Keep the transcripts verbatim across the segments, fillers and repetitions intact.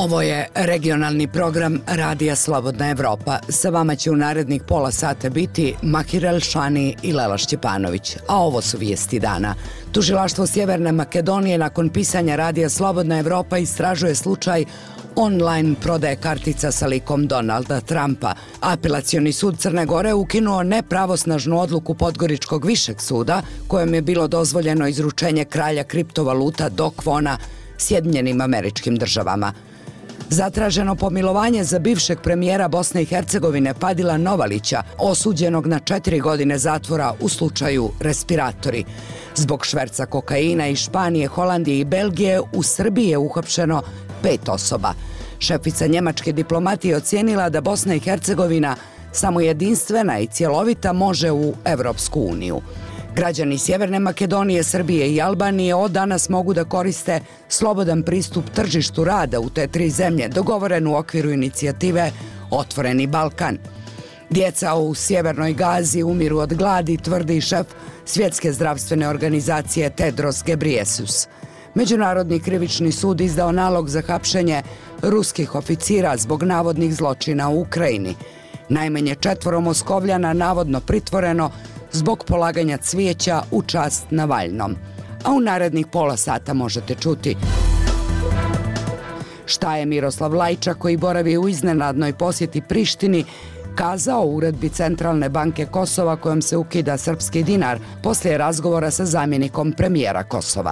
Ovo je regionalni program Radija Slobodna Evropa. Sa vama će u narednih pola sata biti Mahir Elšani i Lela Šćepanović. A ovo su vijesti dana. Tužilaštvo Sjeverne Makedonije nakon pisanja Radija Slobodna Evropa istražuje slučaj online prodaje kartica sa likom Donalda Trumpa. Apelacioni sud Crne Gore ukinuo nepravosnažnu odluku Podgoričkog višeg suda kojem je bilo dozvoljeno izručenje kralja kriptovaluta Do Kwona Sjedinjenim Američkim Državama. Zatraženo pomilovanje za bivšeg premijera Bosne i Hercegovine Padila Novalića, osuđenog na četiri godine zatvora u slučaju respiratori. Zbog šverca kokaina iz Španije, Holandije i Belgije u Srbiji je uhapšeno pet osoba. Šefica njemačke diplomatije ocijenila da Bosna i Hercegovina samo jedinstvena i cjelovita može u Evropsku uniju. Građani Sjeverne Makedonije, Srbije i Albanije od danas mogu da koriste slobodan pristup tržištu rada u te tri zemlje, dogovoren u okviru inicijative Otvoreni Balkan. Djeca u Sjevernoj Gazi umiru od gladi, tvrdi šef Svjetske zdravstvene organizacije Tedros Ghebreyesus. Međunarodni krivični sud izdao nalog za hapšenje ruskih oficira zbog navodnih zločina u Ukrajini. Najmanje četvoro Moskovljana navodno pritvoreno zbog polaganja cvijeća u čast Navalnom. A u narednih pola sata možete čuti šta je Miroslav Lajčak, koji boravi u iznenadnoj posjeti Prištini, kazao u uredbi Centralne banke Kosova kojom se ukida srpski dinar poslije razgovora sa zamjenikom premijera Kosova.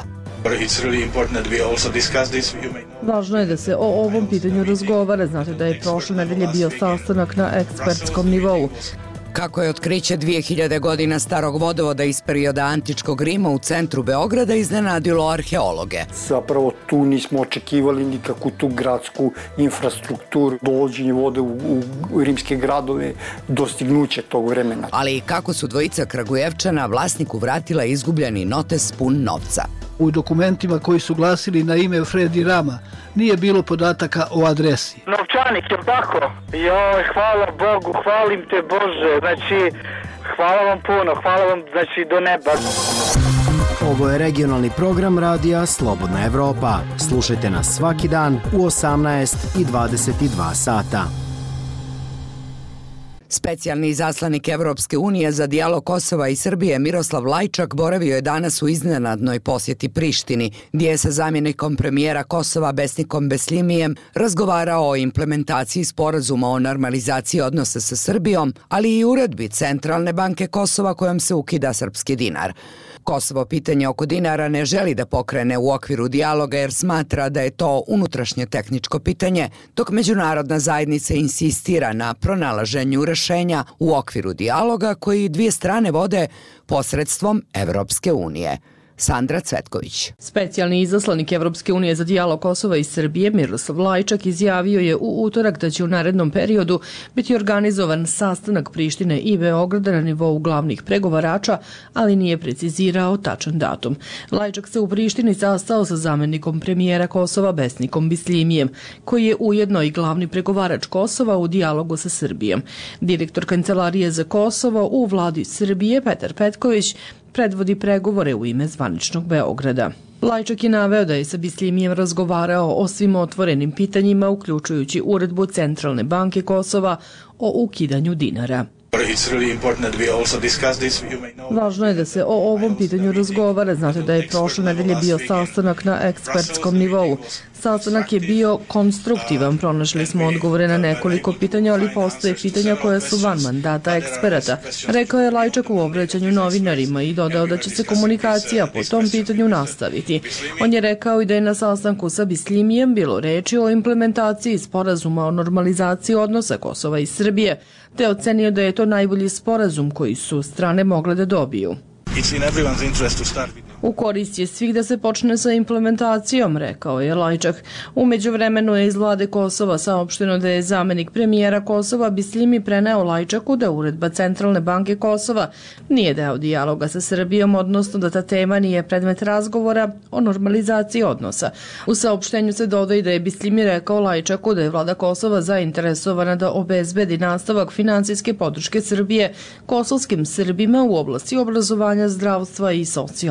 Važno je da se o ovom pitanju razgovara. Znate da je prošle nedelje bio sastanak na ekspertskom nivou. Kako je otkriće dvije hiljade godina starog vodovoda iz perioda antičkog Rima u centru Beograda iznenadilo arheologe. Zapravo tu nismo očekivali nikakvu tu gradsku infrastrukturu, dovođenje vode u, u rimske gradove, dostignuće tog vremena. Ali i kako su dvojica Kragujevčana vlasniku vratila izgubljeni notes pun novca. U dokumentima koji su glasili na ime Fredi Rama nije bilo podataka o adresi. Novčanik, je tako? Joj, hvala Bogu, hvalim te Bože. Znači, hvala vam puno, hvala vam, znači, do neba. Ovo je regionalni program Radija Slobodna Evropa. Slušajte nas svaki dan u osamnaest i dvadeset dva sata. Specijalni izaslanik Evropske unije za dijalog Kosova i Srbije Miroslav Lajčak boravio je danas u iznenadnoj posjeti Prištini, gdje je sa zamjenikom premijera Kosova Besnikom Beslimijem razgovarao o implementaciji sporazuma o normalizaciji odnosa sa Srbijom, ali i uredbi Centralne banke Kosova kojom se ukida srpski dinar. Kosovo pitanje oko dinara ne želi da pokrene u okviru dijaloga jer smatra da je to unutrašnje tehničko pitanje, dok međunarodna zajednica insistira na pronalaženju rješenja u okviru dijaloga koji dvije strane vode posredstvom Evropske unije. Sandra Cvetković. Specijalni izaslanik Evropske unije za dijalog Kosova i Srbije Miroslav Lajčak izjavio je u utorak da će u narednom periodu biti organizovan sastanak Prištine i Beograda na nivou glavnih pregovarača, ali nije precizirao tačan datum. Lajčak se u Prištini sastao sa zamjenikom premijera Kosova Besnikom Beslimijem, koji je ujedno i glavni pregovarač Kosova u dijalogu sa Srbijom. Direktor Kancelarije za Kosovo u vladi Srbije Petar Petković predvodi pregovore u ime zvaničnog Beograda. Lajčak je naveo da je sa Beslimijem razgovarao o svim otvorenim pitanjima, uključujući uredbu Centralne banke Kosova o ukidanju dinara. Važno je da se o ovom pitanju razgovara. Znate da je prošle nedelje bio sastanak na ekspertskom nivou. Sastanak je bio konstruktivan, pronašli smo odgovore na nekoliko pitanja, ali postoje pitanja koja su van mandata eksperata, rekao je Lajčak u obraćanju novinarima i dodao da će se komunikacija po tom pitanju nastaviti. On je rekao i da je na sastanku sa Beslimijem bilo reči o implementaciji sporazuma o normalizaciji odnosa Kosova i Srbije, te ocenio da je to najbolji sporazum koji su strane mogle da dobiju. U korist je svih da se počne sa implementacijom, rekao je Lajčak. U međuvremenu je iz vlade Kosova saopšteno da je zamjenik premijera Kosova Beslimi preneo Lajčaku da uredba Centralne banke Kosova nije deo dijaloga sa Srbijom, odnosno da ta tema nije predmet razgovora o normalizaciji odnosa. U saopštenju se dodaje da je Beslimi rekao Lajčaku da je vlada Kosova zainteresovana da obezbedi nastavak finansijske podrške Srbije kosovskim Srbima u oblasti obrazovanja, zdravstva i socijalne zaštite.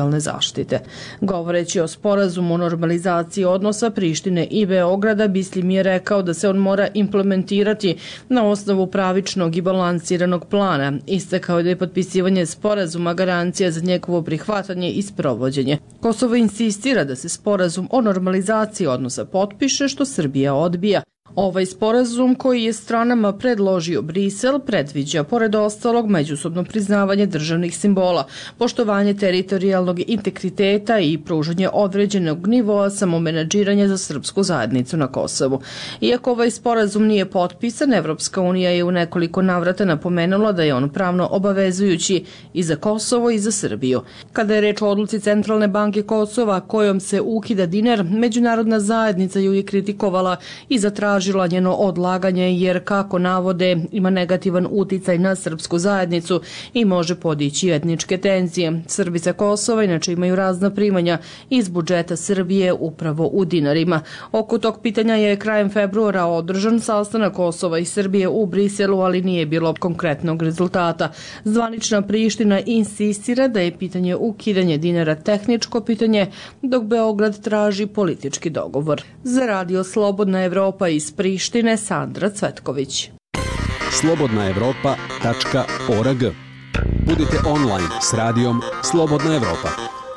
zaštite. Govoreći o sporazumu o normalizaciji odnosa Prištine i Beograda, Bislim je rekao da se on mora implementirati na osnovu pravičnog i balansiranog plana. Istakao je da je potpisivanje sporazuma garancija za njegovo prihvatanje i sprovođenje. Kosovo insistira da se sporazum o normalizaciji odnosa potpiše, što Srbija odbija. Ovaj sporazum koji je stranama predložio Brisel predviđa, pored ostalog, međusobno priznavanje državnih simbola, poštovanje teritorijalnog integriteta i pružanje određenog nivoa samomenadžiranja za srpsku zajednicu na Kosovu. Iako ovaj sporazum nije potpisan, Evropska unija je u nekoliko navrata napomenula da je on pravno obavezujući i za Kosovo i za Srbiju. Kada je reč o odluci Centralne banke Kosova kojom se ukida dinar, međunarodna zajednica ju je kritikovala i zatražila njeno odlaganje jer, kako navode, ima negativan uticaj na srpsku zajednicu i može podići etničke tenzije. Srbi sa Kosova inače imaju razna primanja iz budžeta Srbije upravo u dinarima. Oko tog pitanja je krajem februara održan sastanak Kosova i Srbije u Briselu, ali nije bilo konkretnog rezultata. Zvanična Priština insistira da je pitanje ukidanje dinara tehničko pitanje, dok Beograd traži politički dogovor. Za Radio Slobodna Evropa iz Prištine, Sandra Cvetković. slobodna evropa tačka org. Budite online s radijom Slobodna Evropa.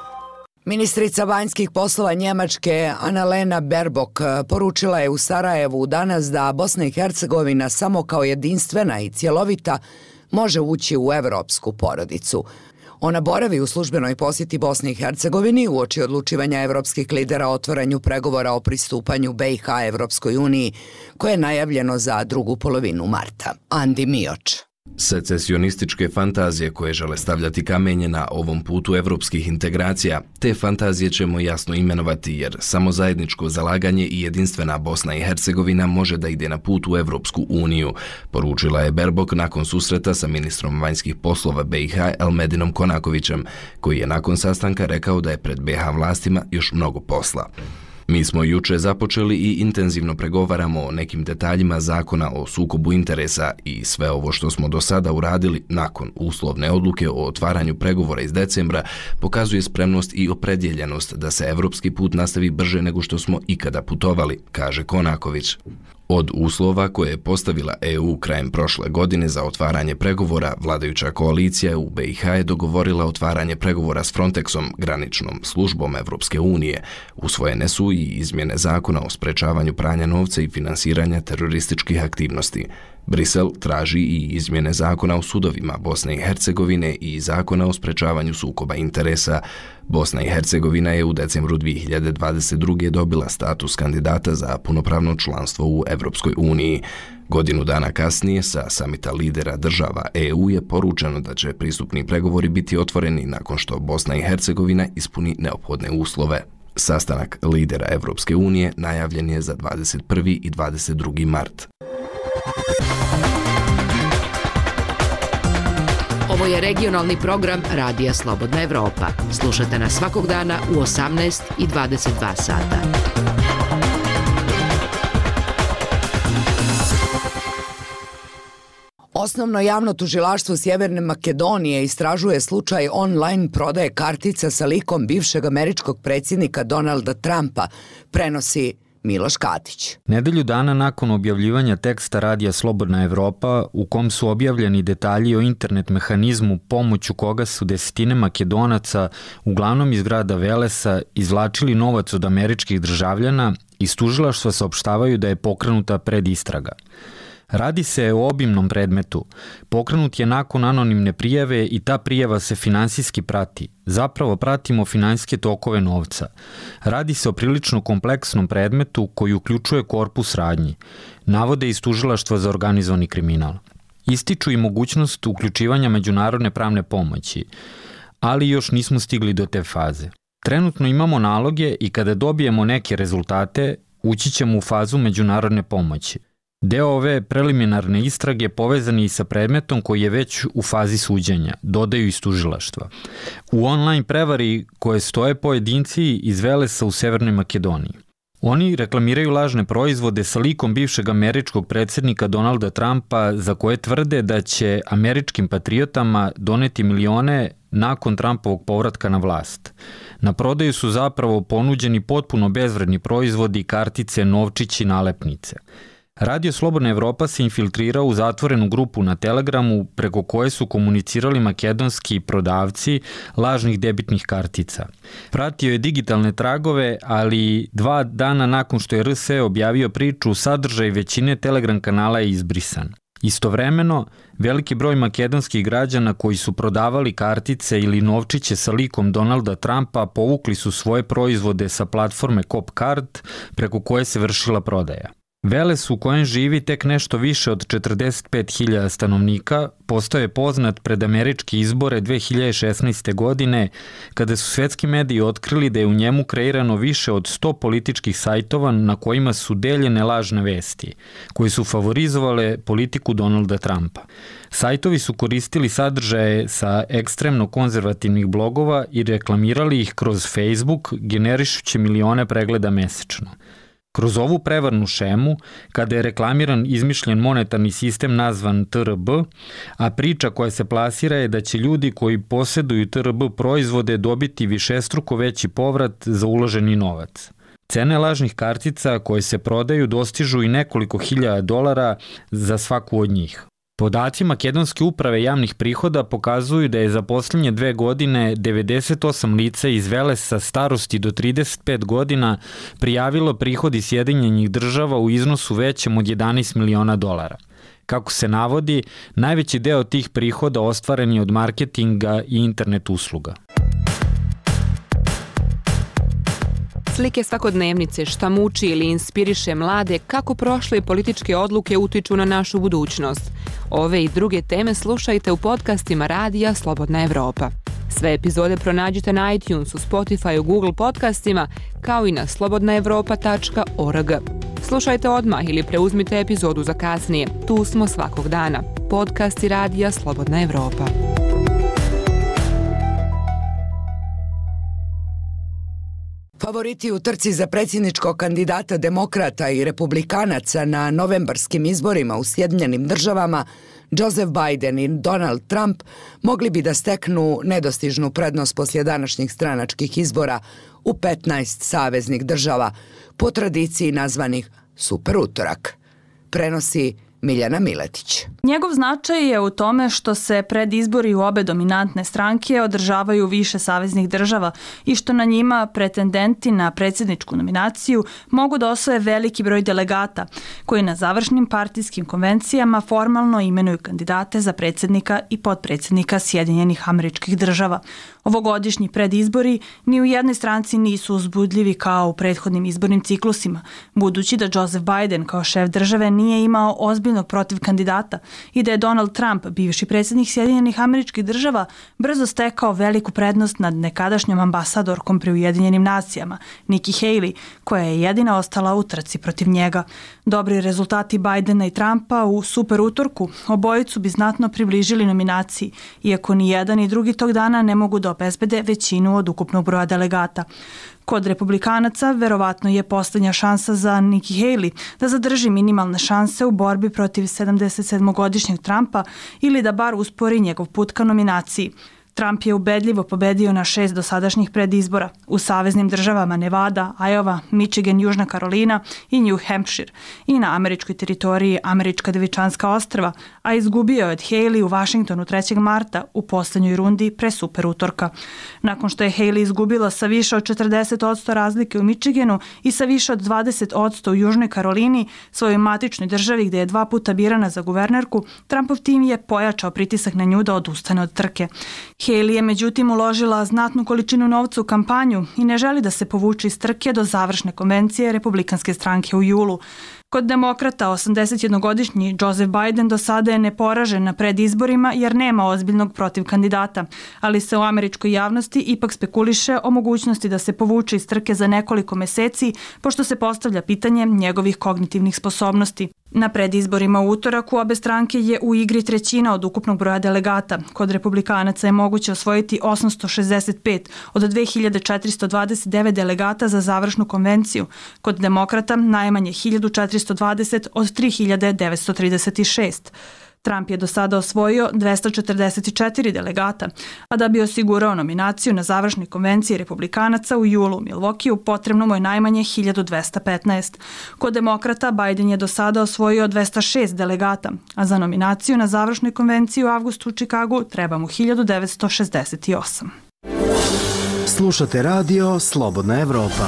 Ministrica vanjskih poslova Njemačke Annalena Baerbock poručila je u Sarajevu danas da Bosna i Hercegovina samo kao jedinstvena i cjelovita može ući u evropsku porodicu. Ona boravi u službenoj posjeti Bosni i Hercegovini uoči odlučivanja evropskih lidera o otvaranju pregovora o pristupanju B i H Evropskoj uniji, koje je najavljeno za drugu polovinu marta. Andi Mioč. Secesionističke fantazije koje žele stavljati kamenje na ovom putu evropskih integracija, te fantazije ćemo jasno imenovati jer samo zajedničko zalaganje i jedinstvena Bosna i Hercegovina može da ide na put u Evropsku uniju, poručila je Baerbock nakon susreta sa ministrom vanjskih poslova B i H Elmedinom Konakovićem, koji je nakon sastanka rekao da je pred B i H vlastima još mnogo posla. Mi smo juče započeli i intenzivno pregovaramo o nekim detaljima zakona o sukobu interesa i sve ovo što smo do sada uradili nakon uslovne odluke o otvaranju pregovora iz decembra pokazuje spremnost i opredjeljenost da se evropski put nastavi brže nego što smo ikada putovali, kaže Konaković. Od uslova koje je postavila E U krajem prošle godine za otvaranje pregovora, vladajuća koalicija u B i H je dogovorila otvaranje pregovora s Frontexom, graničnom službom Evropske unije. Usvojene su i izmjene zakona o sprečavanju pranja novca i finansiranja terorističkih aktivnosti. Brisel traži i izmjene zakona o sudovima Bosne i Hercegovine i zakona o sprečavanju sukoba interesa. Bosna i Hercegovina je u decembru dvije hiljade dvadeset druge dobila status kandidata za punopravno članstvo u Evropskoj uniji. Godinu dana kasnije, sa samita lidera država E U je poručeno da će pristupni pregovori biti otvoreni nakon što Bosna i Hercegovina ispuni neophodne uslove. Sastanak lidera Evropske unije najavljen je za dvadeset prvi i dvadeset drugi mart. Ovo je regionalni program Radija Slobodna Evropa. Slušajte nas svakog dana u osamnaest i dvadeset dva sata. Osnovno javno tužilaštvo Sjeverne Makedonije istražuje slučaj online prodaje kartica sa likom bivšeg američkog predsjednika Donalda Trumpa, prenosi Miloš Katić. Nedelju dana nakon objavljivanja teksta Radija Slobodna Evropa, u kom su objavljeni detalji o internet mehanizmu pomoću koga su desetine Makedonaca, uglavnom iz grada Velesa, izvlačili novac od američkih državljana, iz tužilaštva saopštavaju da je pokrenuta predistraga. Radi se o obimnom predmetu. Pokrenut je nakon anonimne prijave i ta prijava se finansijski prati. Zapravo pratimo finansijske tokove novca. Radi se o prilično kompleksnom predmetu koji uključuje korpus radnji. Navode iz tužilaštva za organizovani kriminal. Ističu i mogućnost uključivanja međunarodne pravne pomoći, ali još nismo stigli do te faze. Trenutno imamo naloge i kada dobijemo neke rezultate, ući ćemo u fazu međunarodne pomoći. Deo ove preliminarne istrage povezan je i sa predmetom koji je već u fazi suđenja, dodaju iz tužilaštva. U online prevari koje stoje pojedinci iz Velesa u Severnoj Makedoniji. Oni reklamiraju lažne proizvode sa likom bivšeg američkog predsjednika Donalda Trumpa za koje tvrde da će američkim patriotama doneti milione nakon Trumpovog povratka na vlast. Na prodaju su zapravo ponuđeni potpuno bezvredni proizvodi, kartice, novčići, nalepnice. Radio Slobodna Evropa se infiltrirao u zatvorenu grupu na Telegramu preko koje su komunicirali makedonski prodavci lažnih debitnih kartica. Pratio je digitalne tragove, ali dva dana nakon što je R S E objavio priču, sadržaj većine Telegram kanala je izbrisan. Istovremeno, veliki broj makedonskih građana koji su prodavali kartice ili novčiće sa likom Donalda Trumpa povukli su svoje proizvode sa platforme Copcard preko koje se vršila prodaja. Veles u kojem živi tek nešto više od četrdeset pet hiljada stanovnika postao je poznat pred američke izbore dve hiljade šesnaeste. godine kada su svetski mediji otkrili da je u njemu kreirano više od sto političkih sajtova na kojima su deljene lažne vesti, koji su favorizovale politiku Donalda Trumpa. Sajtovi su koristili sadržaje sa ekstremno konzervativnih blogova i reklamirali ih kroz Facebook, generišući milione pregleda mesečno. Kroz ovu prevarnu šemu, kada je reklamiran izmišljen monetarni sistem nazvan T R B, a priča koja se plasira je da će ljudi koji posjeduju T R B proizvode dobiti višestruko veći povrat za uloženi novac. Cene lažnih kartica koje se prodaju dostižu i nekoliko hiljada dolara za svaku od njih. Podaci Makedonske uprave javnih prihoda pokazuju da je za posljednje dve godine devedeset osam lica iz Velesa starosti do trideset pet godina prijavilo prihod iz Sjedinjenih država u iznosu većem od jedanaest miliona dolara. Kako se navodi, najveći deo tih prihoda ostvaren je od marketinga i internet usluga. Slike svakodnevnice, šta muči ili inspiriše mlade, kako prošle političke odluke utiču na našu budućnost. Ove i druge teme slušajte u podcastima Radija Slobodna Evropa. Sve epizode pronađite na iTunesu, Spotifyu, Google podcastima, kao i na slobodna evropa tačka org. Slušajte odmah ili preuzmite epizodu za kasnije. Tu smo svakog dana. Podcasti Radija Slobodna Evropa. Favoriti u trci za predsjedničkog kandidata demokrata i republikanaca na novembarskim izborima u Sjedinjenim državama, Joseph Biden i Donald Trump, mogli bi da steknu nedostižnu prednost poslije današnjih stranačkih izbora u petnaest saveznih država, po tradiciji nazvanih Super utorak. Prenosi Miljana Miletić. Njegov značaj je u tome što se pred izbori u obe dominantne stranke održavaju više saveznih država i što na njima pretendenti na predsjedničku nominaciju mogu da osvoje veliki broj delegata, koji na završnim partijskim konvencijama formalno imenuju kandidate za predsjednika i potpredsjednika Sjedinjenih Američkih Država. Ovogodišnji predizbori ni u jednoj stranci nisu uzbudljivi kao u prethodnim izbornim ciklusima, budući da Joseph Biden kao šef države nije imao ozbiljnog protiv kandidata i da je Donald Trump, bivši predsjednik Sjedinjenih Američkih Država, brzo stekao veliku prednost nad nekadašnjom ambasadorkom pri Ujedinjenim nacijama, Nikki Haley, koja je jedina ostala u trci protiv njega. Dobri rezultati Bidena i Trumpa u super utorku obojicu bi znatno približili nominaciji, iako ni jedan ni drugi tog dana ne mogu da obezbede većinu od ukupnog broja delegata. Kod republikanaca verovatno je posljednja šansa za Nikki Haley da zadrži minimalne šanse u borbi protiv sedamdesetsedmogodišnjeg Trumpa ili da bar uspori njegov put ka nominaciji. Trump je ubedljivo pobedio na šest dosadašnjih predizbora u saveznim državama Nevada, Iowa, Michigan, Južna Karolina i New Hampshire i na američkoj teritoriji Američka Devičanska ostrva, a izgubio je od Haley u Washingtonu trećeg marta u poslednjoj rundi pre super utorka. Nakon što je Haley izgubila sa više od četrdeset posto razlike u Michiganu i sa više od dvadeset posto u Južnoj Karolini, svojoj matičnoj državi gde je dva puta birana za guvernerku, Trumpov tim je pojačao pritisak na nju da odustane od trke. Haley je međutim uložila znatnu količinu novca u kampanju i ne želi da se povuče iz trke do završne konvencije Republikanske stranke u julu. Kod demokrata, osamdesetjednogodišnji Joseph Biden do sada je neporažen na predizborima jer nema ozbiljnog protiv kandidata, ali se u američkoj javnosti ipak spekuliše o mogućnosti da se povuče iz trke za nekoliko meseci, pošto se postavlja pitanje njegovih kognitivnih sposobnosti. Na predizborima u utorak u obe stranke je u igri trećina od ukupnog broja delegata. Kod republikanaca je moguće osvojiti osamsto šezdeset pet od dve hiljade četiristo dvadeset devet delegata za završnu konvenciju. Kod demokrata najmanje hiljadu četiristo dvadeset od tri hiljade devetsto trideset šest. Trump je do sada osvojio dvesta četrdeset četiri delegata, a da bi osigurao nominaciju na završnoj konvenciji republikanaca u julu u Milwaukeeu potrebno mu je najmanje hiljadu dvesta petnaest. Kod demokrata Biden je do sada osvojio dvesta šest delegata, a za nominaciju na završnoj konvenciji u avgustu u Čikagu treba mu hiljadu devetsto šezdeset osam. Slušate radio Slobodna Evropa.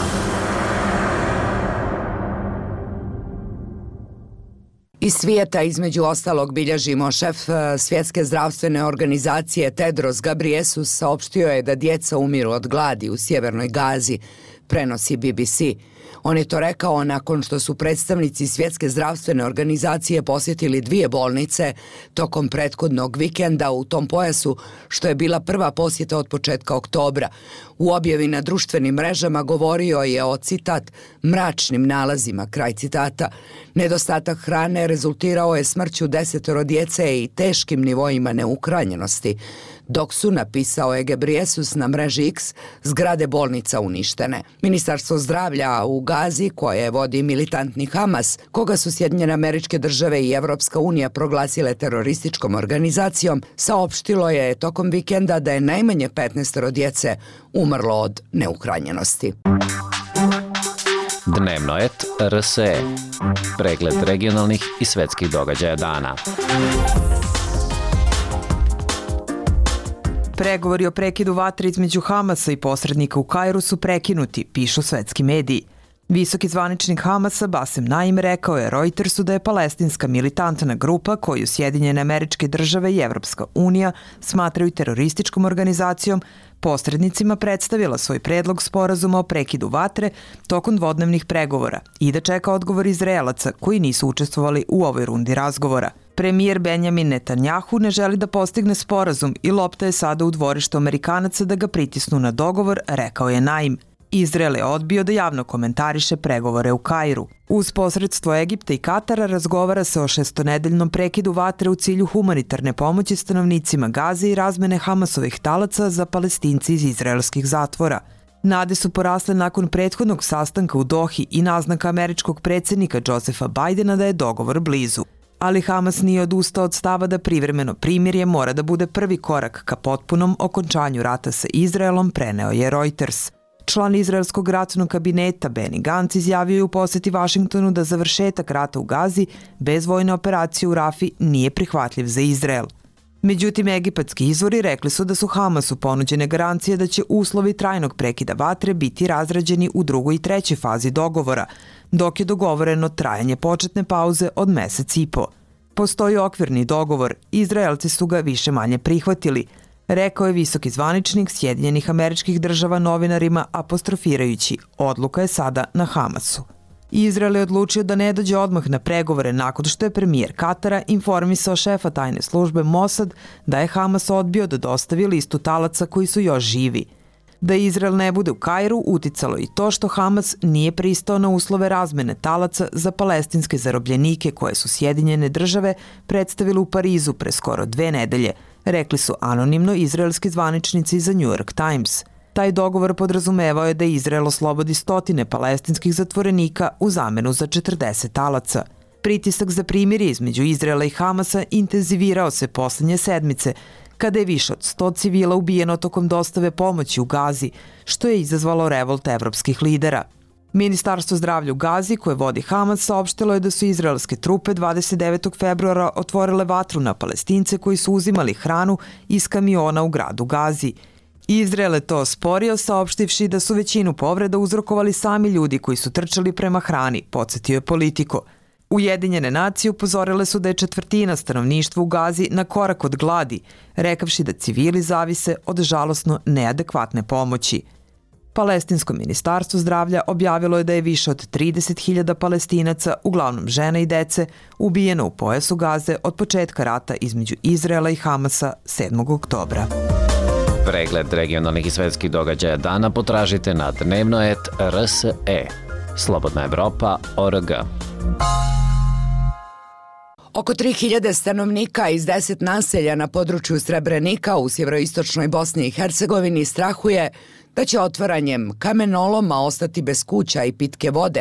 Iz svijeta između ostalog bilježimo šef Svjetske zdravstvene organizacije Tedros Ghebreyesus saopštio je da djeca umiru od gladi u sjevernoj Gazi, prenosi B B C. On je to rekao nakon što su predstavnici Svjetske zdravstvene organizacije posjetili dvije bolnice tokom prethodnog vikenda u tom pojasu, što je bila prva posjeta od početka oktobra. U objavi na društvenim mrežama govorio je o, citat, mračnim nalazima, kraj citata. Nedostatak hrane rezultirao je smrću desetoro djece i teškim nivoima neuhranjenosti, dok su, napisao je Ghebreyesus na mreži X, zgrade bolnica uništene. Ministarstvo zdravlja u Gazi, koje vodi militantni Hamas, koga su Sjedinjene Američke Države i Evropska unija proglasile terorističkom organizacijom, saopštilo je tokom vikenda da je najmanje petnaestoro djece umrlo od neuhranjenosti. Dnevno et R S E. Pregled regionalnih i svetskih događaja dana. Pregovori o prekidu vatre između Hamasa i posrednika u Kairu su prekinuti, pišu svetski mediji. Visoki zvaničnik Hamasa Bassem Naim rekao je Reutersu da je palestinska militantna grupa koju Sjedinjene Američke Države i Evropska unija smatraju terorističkom organizacijom posrednicima predstavila svoj predlog sporazuma o prekidu vatre tokom dvodnevnih pregovora i da čeka odgovor Izraelaca koji nisu učestvovali u ovoj rundi razgovora. Premijer Benjamin Netanjahu ne želi da postigne sporazum i lopta je sada u dvorištu Amerikanaca da ga pritisnu na dogovor, rekao je Naim. Izrael je odbio da javno komentariše pregovore u Kairu. Uz posredstvo Egipta i Katara razgovara se o šestonedeljnom prekidu vatre u cilju humanitarne pomoći stanovnicima Gaze i razmene Hamasovih talaca za Palestinci iz izraelskih zatvora. Nade su porasle nakon prethodnog sastanka u Dohi i naznaka američkog predsjednika Josepha Bidena da je dogovor blizu. Ali Hamas nije odustao od stava da privremeno primirje mora da bude prvi korak ka potpunom okončanju rata sa Izraelom, preneo je Reuters. Član izraelskog ratnog kabineta Benny Gantz izjavio je u posjeti Vašingtonu da završetak rata u Gazi bez vojne operacije u Rafi nije prihvatljiv za Izrael. Međutim, egipatski izvori rekli su da su Hamasu ponuđene garancije da će uslovi trajnog prekida vatre biti razrađeni u drugoj i trećoj fazi dogovora, dok je dogovoreno trajanje početne pauze od mesec i po. Postoji okvirni dogovor, Izraelci su ga više manje prihvatili, rekao je visoki zvaničnik Sjedinjenih Američkih Država novinarima apostrofirajući, odluka je sada na Hamasu. Izrael je odlučio da ne dođe odmah na pregovore nakon što je premijer Katara informisao šefa tajne službe Mossad da je Hamas odbio da dostavi listu talaca koji su još živi. Da Izrael ne bude u Kairu uticalo i to što Hamas nije pristao na uslove razmene talaca za palestinske zarobljenike koje su Sjedinjene Države predstavile u Parizu pre skoro dve nedelje, rekli su anonimno izraelski zvaničnici za New York Times. Taj dogovor podrazumevao je da Izrael oslobodi stotine palestinskih zatvorenika u zamenu za četrdeset talaca. Pritisak za primirje između Izraela i Hamasa intenzivirao se poslednje sedmice, kada je više od sto civila ubijeno tokom dostave pomoći u Gazi, što je izazvalo revolt evropskih lidera. Ministarstvo zdravlja u Gazi, koje vodi Hamas, saopštilo je da su izraelske trupe dvadeset devetog februara otvorile vatru na Palestince koji su uzimali hranu iz kamiona u gradu Gazi. Izrael je to osporio, saopštivši da su većinu povreda uzrokovali sami ljudi koji su trčali prema hrani, podsjetio je Politico. Ujedinjene nacije upozorile su da je četvrtina stanovništva u Gazi na korak od gladi, rekavši da civili zavise od žalosno neadekvatne pomoći. Palestinsko ministarstvo zdravlja objavilo je da je više od trideset hiljada Palestinaca, uglavnom žena i dece, ubijeno u pojasu Gaze od početka rata između Izraela i Hamasa sedmog oktobra. Pregled regionalnih i svetskih događaja dana potražite na dnevno et R S E. Slobodna Evropa O R G. Oko tri hiljade stanovnika iz deset naselja na području Srebrenika u sjeveroistočnoj Bosni i Hercegovini strahuje da će otvaranjem kamenoloma ostati bez kuća i pitke vode,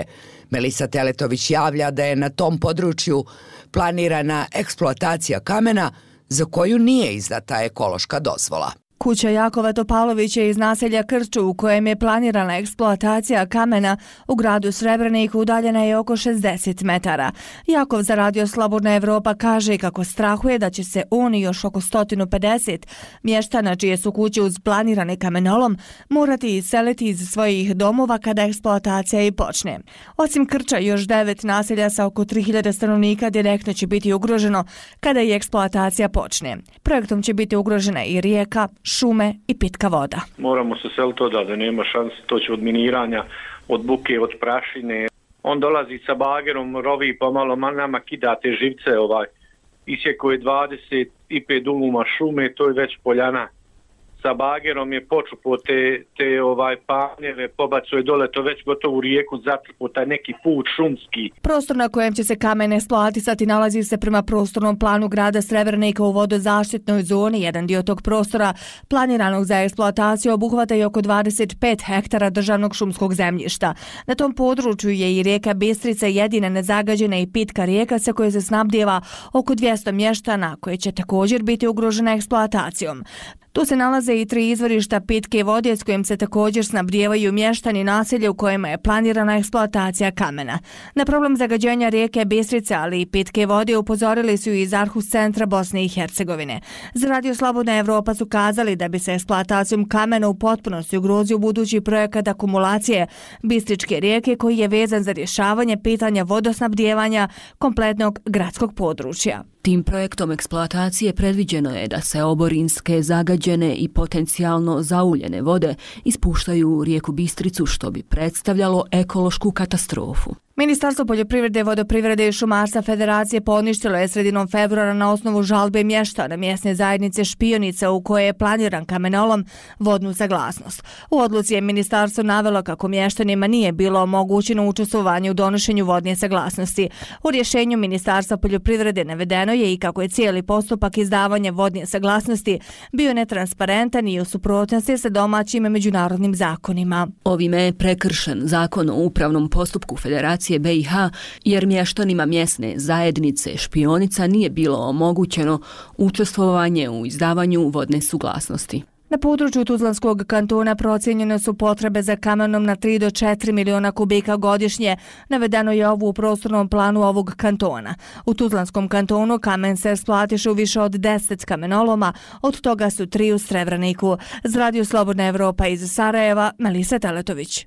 Melisa Teletović javlja da je na tom području planirana eksploatacija kamena za koju nije izdata ekološka dozvola. Kuća Jakova Topalovića iz naselja Krču u kojem je planirana eksploatacija kamena u gradu Srebreniku udaljena je oko šezdeset metara. Jakov za Radio Slobodna Evropa kaže kako strahuje da će se on i još oko sto pedeset mještana čije su kuće uz planirane kamenolom morati iseliti iz svojih domova kada eksploatacija i počne. Osim Krča, još devet naselja sa oko tri hiljade stanovnika direktno će biti ugroženo kada i eksploatacija počne. Projektom će biti ugrožena i rijeka, šume i pitka voda. Moramo se seliti odavde, nema šanse, to će od miniranja, od buke, od prašine. On dolazi sa bagerom, rovi pa malo nama kida te živce, ovaj. Isjeko je dvadeset pet duluma šume, to je već poljana. Sa bagerom je počupo te, te ovaj pamljeve, pobacuje dole, to već gotovo u rijeku zatrpo, taj neki put šumski. Prostor na kojem će se kamen eksploatisati nalazi se prema prostornom planu grada Srebrnika u vodozaštitnoj zoni. Jedan dio tog prostora planiranog za eksploataciju obuhvata i oko dvadeset pet hektara državnog šumskog zemljišta. Na tom području je i rijeka Bistrica, jedina nezagađena i pitka rijeka sa koje se snabdijeva oko dvjesto mještana, koje će također biti ugrožena eksploatacijom. Tu se nalaze i tri izvorišta pitke vode s kojim se također snabdijevaju mještani naselja u kojima je planirana eksploatacija kamena. Na problem zagađenja rijeke Bistrice, ali i pitke vode upozorili su iz Arhus centra Bosne i Hercegovine. Za Radio Slobodna Evropa su kazali da bi se eksploatacijom kamena u potpunosti ugrozio budući projekat akumulacije Bistričke rijeke koji je vezan za rješavanje pitanja vodosnabdijevanja kompletnog gradskog područja. Tim projektom eksploatacije predviđeno je da se oborinske, zagađene i potencijalno zauljene vode ispuštaju u rijeku Bistricu, što bi predstavljalo ekološku katastrofu. Ministarstvo poljoprivrede, vodoprivrede i šumarstva Federacije poništilo je sredinom februara na osnovu žalbe mještana mjesne zajednice Špionica u kojoj je planiran kamenolom vodnu saglasnost. U odluci je ministarstvo navelo kako mještanima nije bilo omogućeno učestvovanje u donošenju vodne saglasnosti. U rješenju Ministarstva poljoprivrede navedeno je i kako je cijeli postupak izdavanja vodne saglasnosti bio netransparentan i u suprotnosti sa domaćim i međunarodnim zakonima. Ovime je prekršen zakon o upravnom postupku Federacije B i H jer mještanima mjesne zajednice Špionica nije bilo omogućeno učestvovanje u izdavanju vodne suglasnosti. Na području Tuzlanskog kantona procijenjene su potrebe za kamenom na tri do četiri miliona kubika godišnje. Navedeno je ovo u prostornom planu ovog kantona. U Tuzlanskom kantonu kamen se eksploatiše u više od deset kamenoloma, od toga su tri u Srebreniku. Za Radio Slobodna Evropa iz Sarajeva, Melisa Teletović.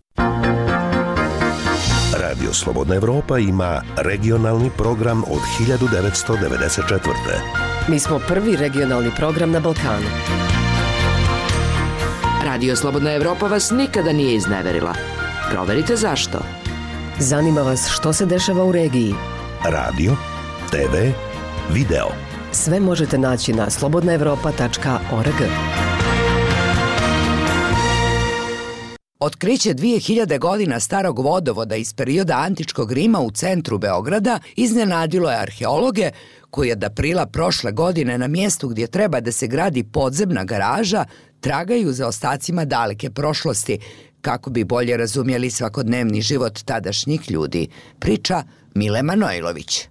Radio Slobodna Evropa ima regionalni program od hiljadu devetsto devedeset četvrte. Mi smo prvi regionalni program na Balkanu. Radio Slobodna Evropa vas nikada nije izneverila. Proverite zašto. Zanima vas što se dešava u regiji. Radio, te ve, video. Sve možete naći na slobodna evropa tačka org. Otkriće dvije hiljade godina starog vodovoda iz perioda antičkog Rima u centru Beograda iznenadilo je arheologe koji od aprila prošle godine na mjestu gdje treba da se gradi podzemna garaža tragaju za ostacima daleke prošlosti kako bi bolje razumjeli svakodnevni život tadašnjih ljudi, priča Mile Manojlović.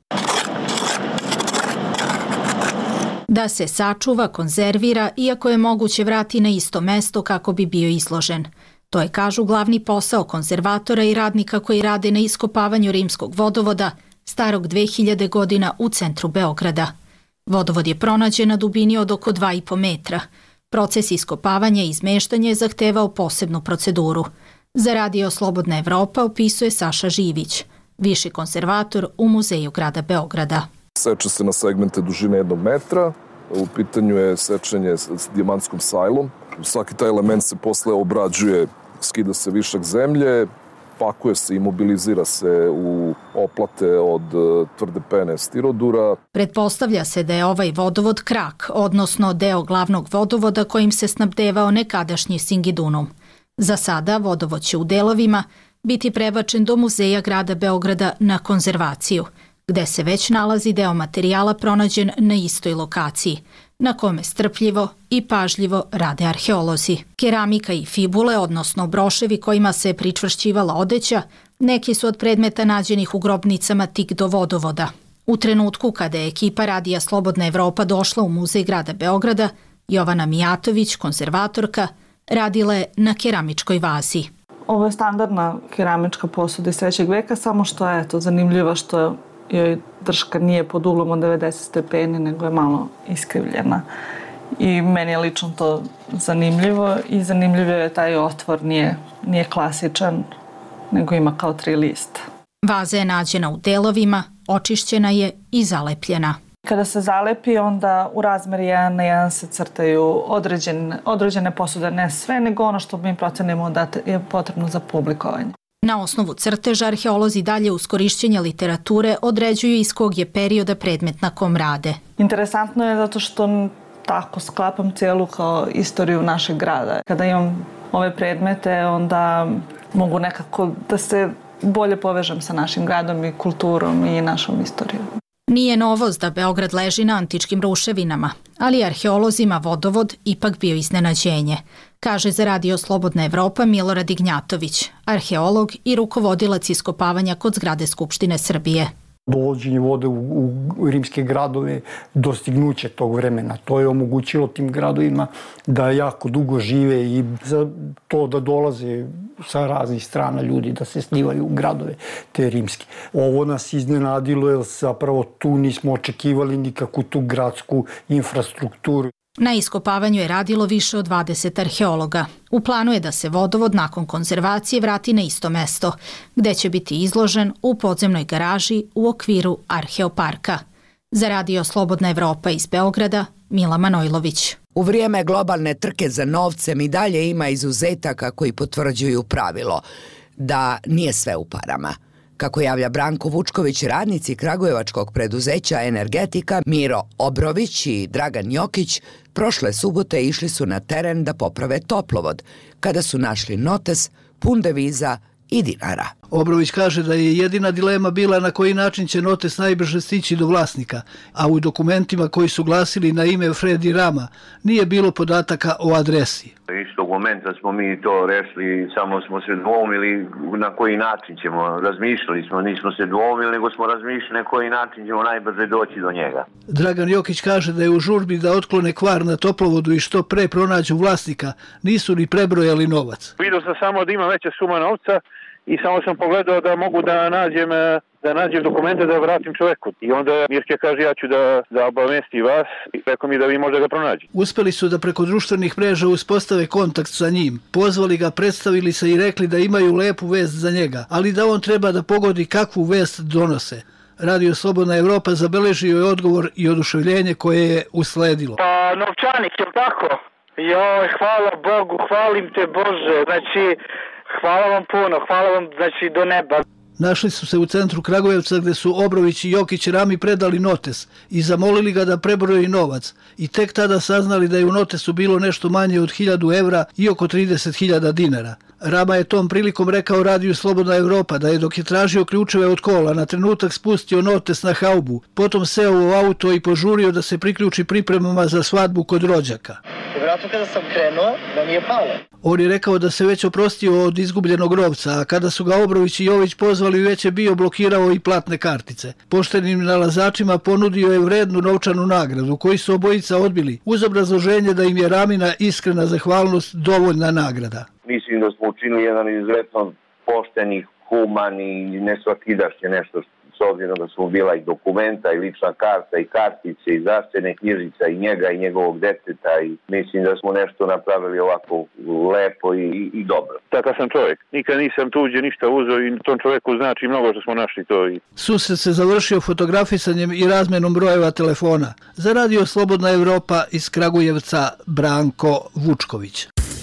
Da se sačuva, konzervira, iako je moguće vrati na isto mesto kako bi bio izložen. To je, kažu, glavni posao konzervatora i radnika koji rade na iskopavanju rimskog vodovoda, starog dve hiljade godina u centru Beograda. Vodovod je pronađen na dubini od oko dva i po metra. Proces iskopavanja i izmeštanja je zahtevao posebnu proceduru. Za Radio Slobodna Evropa opisuje Saša Živić, viši konzervator u Muzeju grada Beograda. Seče se na segmente dužine jednog metra. U pitanju je sečenje s dijamantskom sajlom. Svaki taj element se posle obrađuje, skida se višak zemlje, pakuje se i mobilizira se u oplate od tvrde pene stirodura. Pretpostavlja se da je ovaj vodovod krak, odnosno deo glavnog vodovoda kojim se snabdevao nekadašnji Singidunum. Za sada vodovod će u delovima biti prebačen do Muzeja grada Beograda na konzervaciju, gde se već nalazi deo materijala pronađen na istoj lokaciji, na kome strpljivo i pažljivo rade arheolozi. Keramika i fibule, odnosno broševi kojima se pričvršćivala odeća, Neki su od predmeta nađenih u grobnicama tik do vodovoda. U trenutku kada je ekipa Radija Slobodna Evropa došla u muzej grada Beograda, Jovana Mijatović, konzervatorka, radila je na keramičkoj vazi. Ovo je standardna keramička posuda iz trećeg veka, samo što je to zanimljivo što joj drška nije pod uglom od devedeset stepeni, nego je malo iskrivljena. I meni je lično to zanimljivo i zanimljivo je taj otvor, nije, nije klasičan, nego ima kao tri lista. Vaza je nađena u delovima, očišćena je i zalepljena. Kada se zalepi, onda u razmeri jedan na jedan se crtaju određene, određene posude, ne sve, nego ono što mi procenimo da je potrebno za publikovanje. Na osnovu crteža arheolozi dalje uz korišćenje literature određuju iz kog je perioda predmet na kom rade. Interesantno je zato što tako sklapam cijelu kao istoriju našeg grada. Kada imam ove predmete, onda mogu nekako da se bolje povežem sa našim gradom i kulturom i našom istorijom. Nije novost da Beograd leži na antičkim ruševinama, ali arheolozima vodovod ipak bio iznenađenje, kaže za Radio Slobodna Evropa Milorad Ignjatović, arheolog i rukovodilac iskopavanja kod zgrade Skupštine Srbije. Dovođenje vode u, u rimske gradove, dostignuće tog vremena. To je omogućilo tim gradovima da jako dugo žive i za to da dolaze sa raznih strana ljudi da se slivaju u gradove te rimske. Ovo nas iznenadilo jer zapravo tu nismo očekivali nikakvu tu gradsku infrastrukturu. Na iskopavanju je radilo više od dvadeset arheologa. U planu je da se vodovod nakon konzervacije vrati na isto mesto, gde će biti izložen u podzemnoj garaži u okviru Arheoparka. Za Radio Slobodna Evropa iz Beograda, Mila Manojlović. U vrijeme globalne trke za novcem i dalje ima izuzetaka koji potvrđuju pravilo da nije sve u parama. Kako javlja Branko Vučković, radnici kragujevačkog preduzeća Energetika Miro Obrović i Dragan Jokić prošle subote išli su na teren da poprave toplovod, kada su našli notes pun deviza i dinara. Obrović kaže da je jedina dilema bila na koji način će notes najbrže stići do vlasnika, a u dokumentima koji su glasili na ime Fredi Rama nije bilo podataka o adresi. Istog momenta smo mi to rešili, samo smo se dvoumili na koji način ćemo, razmišljali smo, nismo se dvoumili, nego smo razmišljali na koji način ćemo najbrže doći do njega. Dragan Jokić kaže da je u žurbi da otklone kvar na toplovodu i što pre pronađu vlasnika, nisu ni prebrojali novac. Vidio sam samo da ima veća suma novca i samo sam pogledao da mogu da nađem, da nađem dokumente da vratim čoveku. I onda Mirke kaže ja ću da, da obavesti vas i rekao mi da vi možda ga pronađi. Uspeli su da preko društvenih mreža uspostave kontakt sa njim. Pozvali ga, predstavili se i rekli da imaju lepu vest za njega, ali da on treba da pogodi kakvu vest donose. Radio Slobodna Evropa zabeležio je odgovor i oduševljenje koje je usledilo. Pa novčanik, je li tako? Joj, hvala Bogu, hvalim te Bože, znači hvala vam puno, hvala vam, znači, do neba. Našli su se u centru Kragujevca gde su Obrović i Jokić Rami predali notes i zamolili ga da prebroji novac i tek tada saznali da je u notesu bilo nešto manje od hiljadu evra i oko trideset hiljada dinara. Rama je tom prilikom rekao Radiju Slobodna Evropa da je dok je tražio ključeve od kola na trenutak spustio notes na haubu, potom seo u auto i požurio da se priključi pripremama za svadbu kod rođaka. Vjerojatno kada sam krenuo, da mi je palo. On je rekao da se već oprostio od izgubljenog novca, a kada su ga Obrović i Jović pozvali već je bio blokirao i platne kartice. Poštenim nalazačima ponudio je vrednu novčanu nagradu, koju su obojica odbili, uz obrazloženje da im je Ramina iskrena zahvalnost dovoljna nagrada. Mislim da smo učinili jedan izuzetno pošteni, human i nesvakidašnje nešto, s obzirom da smo bila i dokumenta i lična karta i kartice i zdravstvene knjižica i njega i njegovog deteta i mislim da smo nešto napravili ovako lepo i, i, i dobro. Takav sam čovjek. Nikad nisam tuđe ništa uzeo i tom čovjeku znači mnogo što smo našli to. I... Susret se završio fotografisanjem i razmenom brojeva telefona. Za Radio Slobodna Evropa iz Kragujevca Branko Vučković.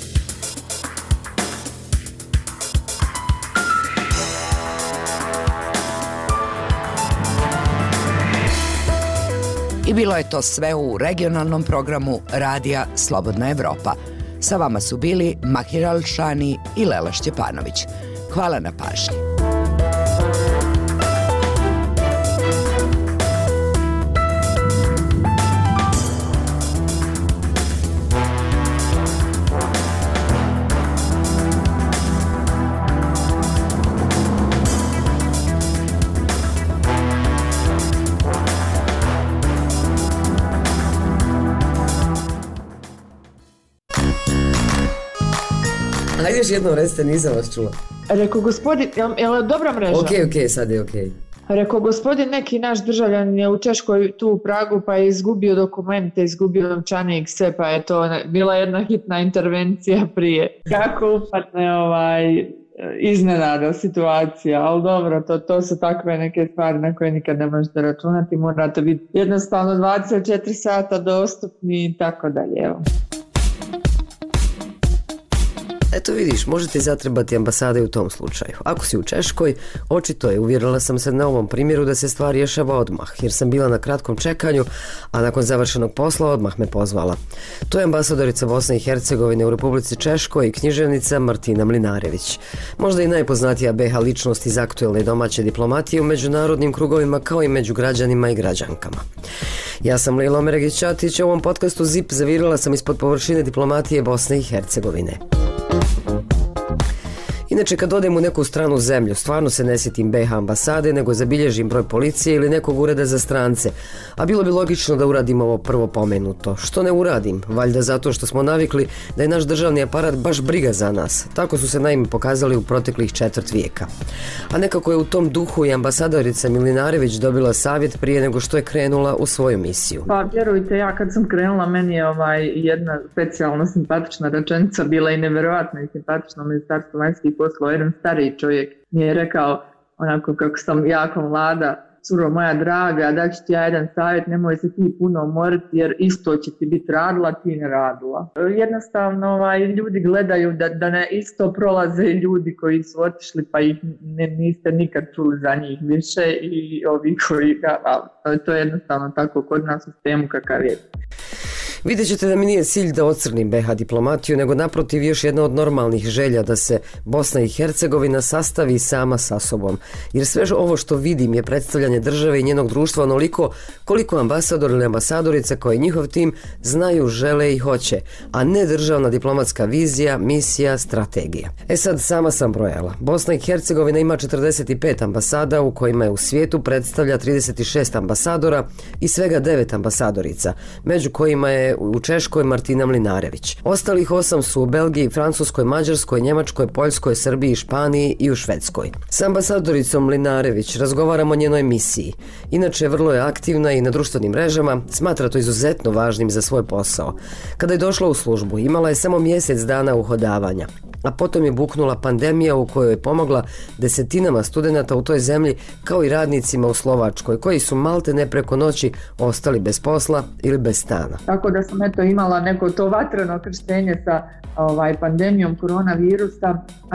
I bilo je to sve u regionalnom programu Radija Slobodna Evropa. Sa vama su bili Mahir Alšani i Lela Šćepanović. Hvala na pažnji. Ajde još jednom recite, nisam vas čula. Rekao gospodin, je li dobra mreža? Ok, ok, sad je ok. Rekao gospodin, neki naš državljan je u Češkoj tu u Pragu pa je izgubio dokumente, izgubio novčanik, sve, pa je to bila jedna hitna intervencija prije. Kako upadne ovaj iznenada situacija, ali dobro, to, to su takve neke stvari na koje nikad ne možete računati, morate biti jednostavno dvadeset četiri sata dostupni i tako dalje, evo. Eto vidiš, možete zatrebati ambasade u tom slučaju. Ako si u Češkoj, očito je, uvjerila sam se na ovom primjeru da se stvar rješava odmah, jer sam bila na kratkom čekanju, a nakon završenog posla odmah me pozvala. To je ambasadorica Bosne i Hercegovine u Republici Češkoj i književnica Martina Mlinarević. Možda i najpoznatija be ha ličnost iz aktuelne domaće diplomatije u međunarodnim krugovima kao i među građanima i građankama. Ja sam Lilo Meregić-Ćatić, u ovom podcastu Zip zavirila sam ispod površine diplomatije Bosne i Hercegovine. Inače, kad odem u neku stranu zemlju, stvarno se ne sjetim be ha ambasade, nego zabilježim broj policije ili nekog ureda za strance. A bilo bi logično da uradim ovo prvo pomenuto. Što ne uradim? Valjda zato što smo navikli da je naš državni aparat baš briga za nas. Tako su se naime pokazali u proteklih četvrt vijeka. A nekako je u tom duhu i ambasadorica Mlinarević dobila savjet prije nego što je krenula u svoju misiju. Pa vjerujte, ja kad sam krenula, meni je ovaj jedna specijalno simpatična rečenica bila i nevjerovatno i simpatično Ministarstvo vanjskih poslova. Jedan stariji čovjek mi je rekao, onako kako sam jako mlada, curo moja draga, da ću ti ja jedan savjet, nemoj se ti puno umoriti jer isto će ti biti radila, ti ne radila. Jednostavno ovaj, ljudi gledaju da, da ne isto prolaze ljudi koji su otišli pa ih ne, niste nikad čuli za njih više i ovi koji ga, to je jednostavno tako kod nas u sistemu kakav je. Vidjet ćete da mi nije cilj da ocrnim be ha diplomatiju, nego naprotiv još jedna od normalnih želja da se Bosna i Hercegovina sastavi sama sa sobom. Jer sve ovo što vidim je predstavljanje države i njenog društva onoliko koliko ambasador ili ambasadorica koji njihov tim znaju, žele i hoće, a ne državna diplomatska vizija, misija, strategija. E sad, sama sam brojala. Bosna i Hercegovina ima četrdeset pet ambasada u kojima je u svijetu predstavlja trideset šest ambasadora i svega devet ambasadorica, među kojima je u Češkoj Martina Mlinarević. Ostalih osam su u Belgiji, Francuskoj, Mađarskoj, Njemačkoj, Poljskoj, Srbiji, Španiji i u Švedskoj. S ambasadoricom Mlinarević razgovaramo o njenoj misiji. Inače, vrlo je aktivna i na društvenim mrežama, smatra to izuzetno važnim za svoj posao. Kada je došla u službu, imala je samo mjesec dana uhodavanja, a potom je buknula pandemija u kojoj je pomogla desetinama studenata u toj zemlji kao i radnicima u Slovačkoj koji su malte ne preko noći ostali bez posla ili bez stana. Tako da sam eto imala neko to vatreno krštenje sa ovaj, pandemijom koronavirusa,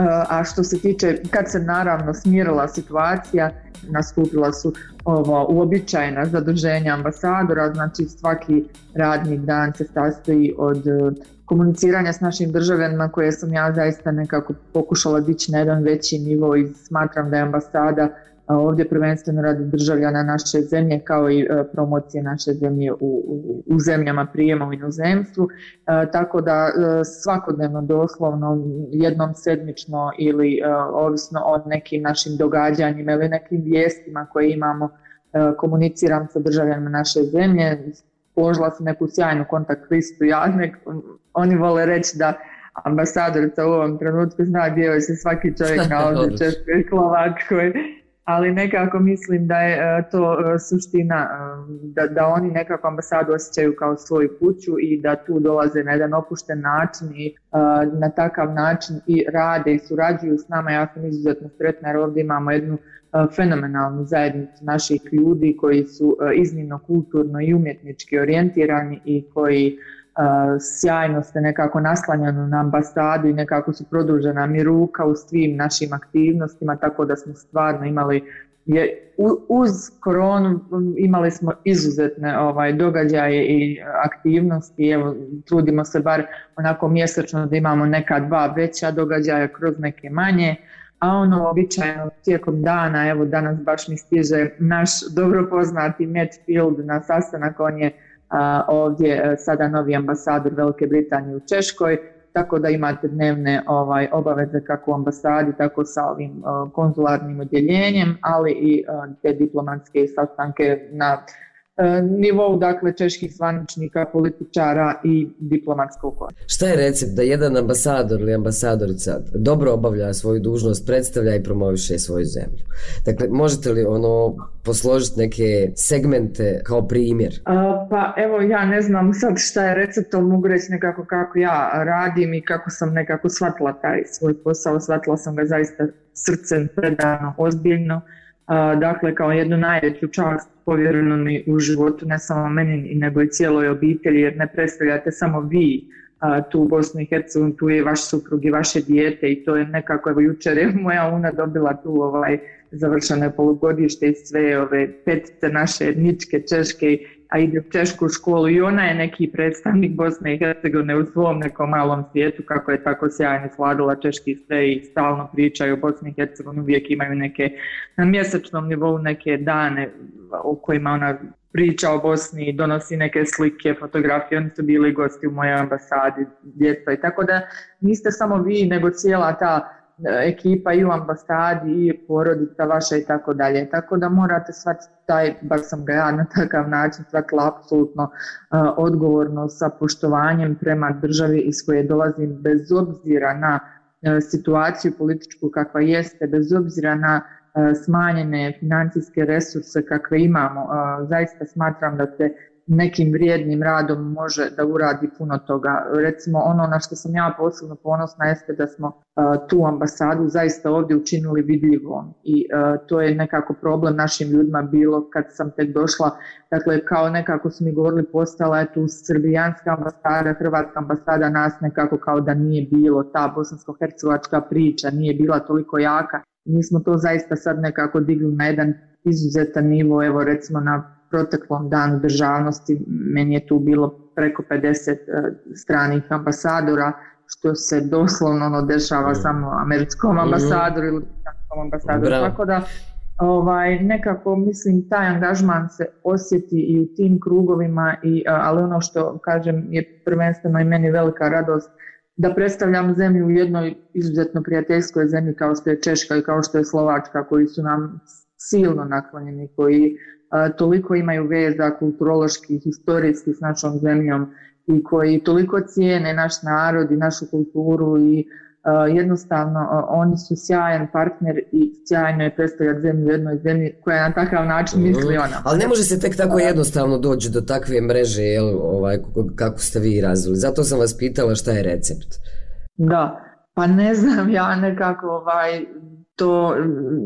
a što se tiče kad se naravno smirila situacija, nastupila su ovo uobičajena zaduženja ambasadora, znači svaki radni dan se sastoji od komuniciranja s našim državljanima koje sam ja zaista nekako pokušala dići na jedan veći nivo i smatram da je ambasada ovdje prvenstveno radi državljana naše zemlje kao i promocije naše zemlje u, u, u zemljama prijema u inozemstvu, e, tako da e, svakodnevno doslovno jednom sedmično ili e, ovisno o nekim našim događanjima ili nekim vijestima koje imamo, e, komuniciram sa državljanima naše zemlje. Položila sam neku sjajnu kontakt listu, ja nek, oni vole reći da ambasadorica u ovom trenutku zna gdje joj se svaki čovjek nalazi, Češkoj i Slovačkoj, ali nekako mislim da je to suština, da, da oni nekako ambasadu osjećaju kao svoju kuću i da tu dolaze na jedan opušten način i uh, na takav način i rade i surađuju s nama. Ja sam izuzetno sretna jer ovdje imamo jednu uh, fenomenalnu zajednicu naših ljudi koji su uh, iznimno kulturno i umjetnički orijentirani i koji Uh, sjajno se nekako naslanjano na ambasadu i nekako su produžena mi ruka u svim našim aktivnostima, tako da smo stvarno imali je, u, uz koronu imali smo izuzetne ovaj, događaje i aktivnosti. Evo, trudimo se bar onako mjesečno da imamo neka dva veća događaja kroz neke manje, a ono običajno tijekom dana, evo danas baš mi stiže naš dobro poznati Matt Field na sastanak, on je A, ovdje sada novi ambasador Velike Britanije u Češkoj, tako da imate dnevne ovaj, obaveze kako u ambasadi, tako sa ovim uh, konzularnim odjeljenjem, ali i uh, te diplomatske sastanke na nivou, dakle, čeških zvaničnika, političara i diplomatskog korpusa. Šta je recept da jedan ambasador ili ambasadorica dobro obavlja svoju dužnost, predstavlja i promoviše svoju zemlju? Dakle, možete li ono posložiti neke segmente kao primjer? Uh, pa evo, ja ne znam sad šta je recept, ali mogu reći nekako kako ja radim i kako sam nekako shvatila taj svoj posao. Shvatila sam ga zaista srcem, predano, ozbiljno. Uh, dakle, kao jednu najveću čast povjereno mi u životu, ne samo meni, nego i cijeloj obitelji, jer ne predstavljate samo vi uh, tu u Bosnu i Hercegovini, tu je vaš suprug i vaše dijete i to je nekako, evo jučer je moja una dobila tu ovaj završeno polugodište i sve ove petice naše etničke češke, a ide u češku školu i ona je neki predstavnik Bosne i Hercegovine u svom nekom malom svijetu, kako je tako sjajno svladala češki sve i stalno pričaju o Bosni i Hercegovini, uvijek imaju neke na mjesečnom nivou neke dane u kojima ona priča o Bosni, donosi neke slike, fotografije, oni su bili gosti u mojoj ambasadi, djeca i tako da niste samo vi, nego cijela ta ekipa i u ambasadi i porodica vaša i tako dalje. Tako da morate shvatiti taj, bar sam ga ja na takav način shvatila apsolutno uh, odgovorno sa poštovanjem prema državi iz koje dolazim, bez obzira na uh, situaciju političku kakva jeste, bez obzira na uh, smanjene financijske resurse kakve imamo. Uh, zaista smatram da se nekim vrijednim radom može da uradi puno toga. Recimo ono na što sam ja posebno ponosna jeste da smo uh, tu ambasadu zaista ovdje učinili vidljivom i uh, to je nekako problem našim ljudima bilo kad sam tek došla, dakle kao nekako su mi govorili postala je tu srbijanska ambasada, hrvatska ambasada, nas nekako kao da nije bilo, ta bosansko-hercegovačka priča nije bila toliko jaka. Mi smo to zaista sad nekako digli na jedan izuzetan nivo, evo recimo na proteklom danu državnosti meni je tu bilo preko pedeset uh, stranih ambasadora, što se doslovno ono dešava mm. samo američkom ambasadoru ili američkom ambasadoru. Bravo. Tako da ovaj, nekako mislim taj angažman se osjeti i u tim krugovima, i, uh, ali ono što kažem je prvenstveno i meni velika radost da predstavljam zemlju u jednoj izuzetno prijateljskoj zemlji kao što je Češka i kao što je Slovačka, koji su nam silno naklonjeni, koji a, toliko imaju veza kulturoloških, historijskih s našom zemljom i koji toliko cijene naš narod i našu kulturu i a, jednostavno a, oni su sjajan partner i sjajno je predstavljati zemlju u jednoj zemlji koja na takav način misli ona. Ali ne može se tek tako jednostavno doći do takve mreže, jel, ovaj, kako ste vi razvili. Zato sam vas pitala šta je recept. Da, pa ne znam, ja nekako ovaj... To,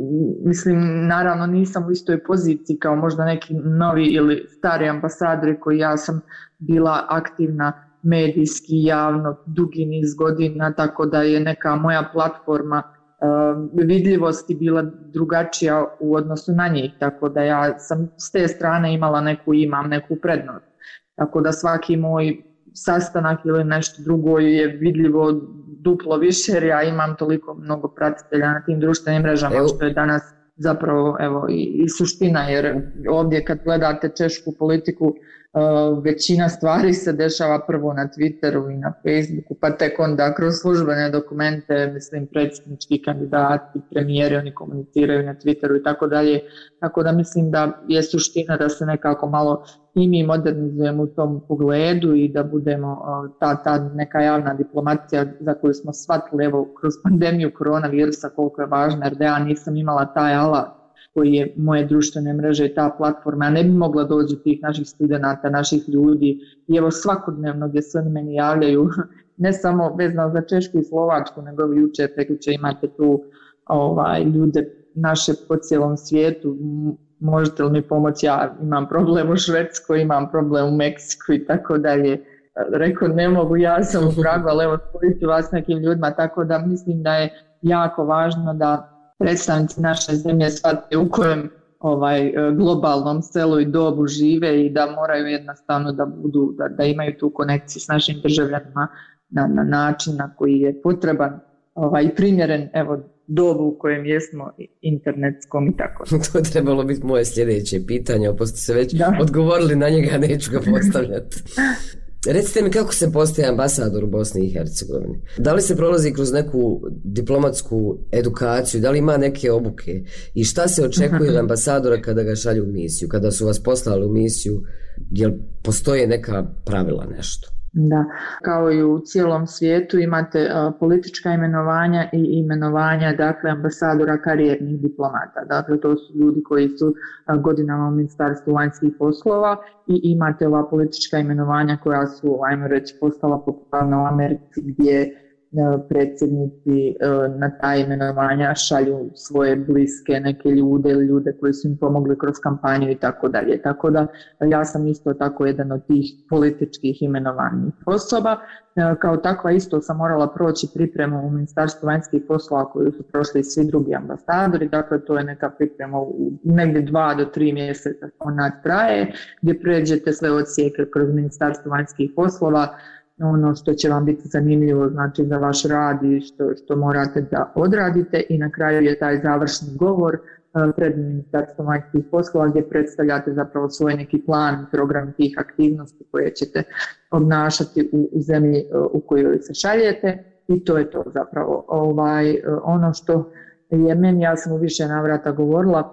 mislim, naravno nisam u istoj poziciji kao možda neki novi ili stari ambasadori koji ja sam bila aktivna medijski, javno, dugi niz godina, tako da je neka moja platforma uh, vidljivosti bila drugačija u odnosu na njih, tako da ja sam s te strane imala neku, imam neku prednost. Tako da svaki moj sastanak ili nešto drugo je vidljivo duplo više, jer ja imam toliko mnogo pratitelja na tim društvenim mrežama, evo, što je danas zapravo evo, i, i suština, jer ovdje kad gledate češku politiku, uh, većina stvari se dešava prvo na Twitteru i na Facebooku, pa tek onda kroz službene dokumente, mislim, predsjednički kandidati, premijeri, oni komuniciraju na Twitteru i tako dalje, tako da mislim da je suština da se nekako malo i mi modernizujemo u tom pogledu i da budemo uh, ta, ta neka javna diplomacija za koju smo shvatili evo kroz pandemiju koronavirusa koliko je važna, jer da ja nisam imala taj alat koji je moje društvene mreže i ta platforma, ja ne bi mogla doći tih naših studenata, naših ljudi i evo svakodnevno gdje se oni meni javljaju, ne samo vezano za Češku i Slovačku, nego jučer, prekjučer imate tu ovaj, ljude naše po cijelom svijetu, možete li mi pomoći, ja imam problem u Švedskoj, imam problem u Meksiku i tako dalje. Rekao, ne mogu, ja sam u Pragu, ali evo spojiti vas nekim ljudima, tako da mislim da je jako važno da predstavnici naše zemlje shvate u kojem ovaj, globalnom selu i dobu žive i da moraju jednostavno da budu, da, da imaju tu konekciju s našim državljanima na, na način na koji je potreban ovaj, i primjeren, evo, dobu u kojem jesmo internetskom i tako. To je trebalo biti moje sljedeće pitanje, ali pošto ste već da. odgovorili na njega, neću ga postavljati. Recite mi kako se postaje ambasador u Bosni i Hercegovini? Da li se prolazi kroz neku diplomatsku edukaciju? Da li ima neke obuke? I šta se očekuje od ambasadora kada ga šalju u misiju? Kada su vas poslali u misiju, jel postoje neka pravila, nešto? Da, kao i u cijelom svijetu imate uh, politička imenovanja i imenovanja, dakle, ambasadora karijernih diplomata. Dakle, to su ljudi koji su uh, godinama u Ministarstvu vanjskih poslova i imate ova politička imenovanja koja su, ajmo reći, postala popularna u Americi gdje predsjednici na ta imenovanja šalju svoje bliske neke ljude ili ljude koji su im pomogli kroz kampanju i tako dalje. Tako da ja sam isto tako jedan od tih političkih imenovanih osoba. Kao takva isto sam morala proći pripremu u Ministarstvu vanjskih poslova koju su prošli svi drugi ambasadori. Dakle, to je neka priprema u negdje dva do tri mjeseca ona traje, gdje pređete sve odsjeke kroz Ministarstvo vanjskih poslova, ono što će vam biti zanimljivo, znači za vaš rad i što, što morate da odradite, i na kraju je taj završni govor pred Ministarstvom vanjskih poslova gdje predstavljate zapravo svoj neki plan, program tih aktivnosti koje ćete obnašati u, u zemlji u kojoj se šaljete, i to je to zapravo. Ovaj, ono što je meni, ja sam u više navrata govorila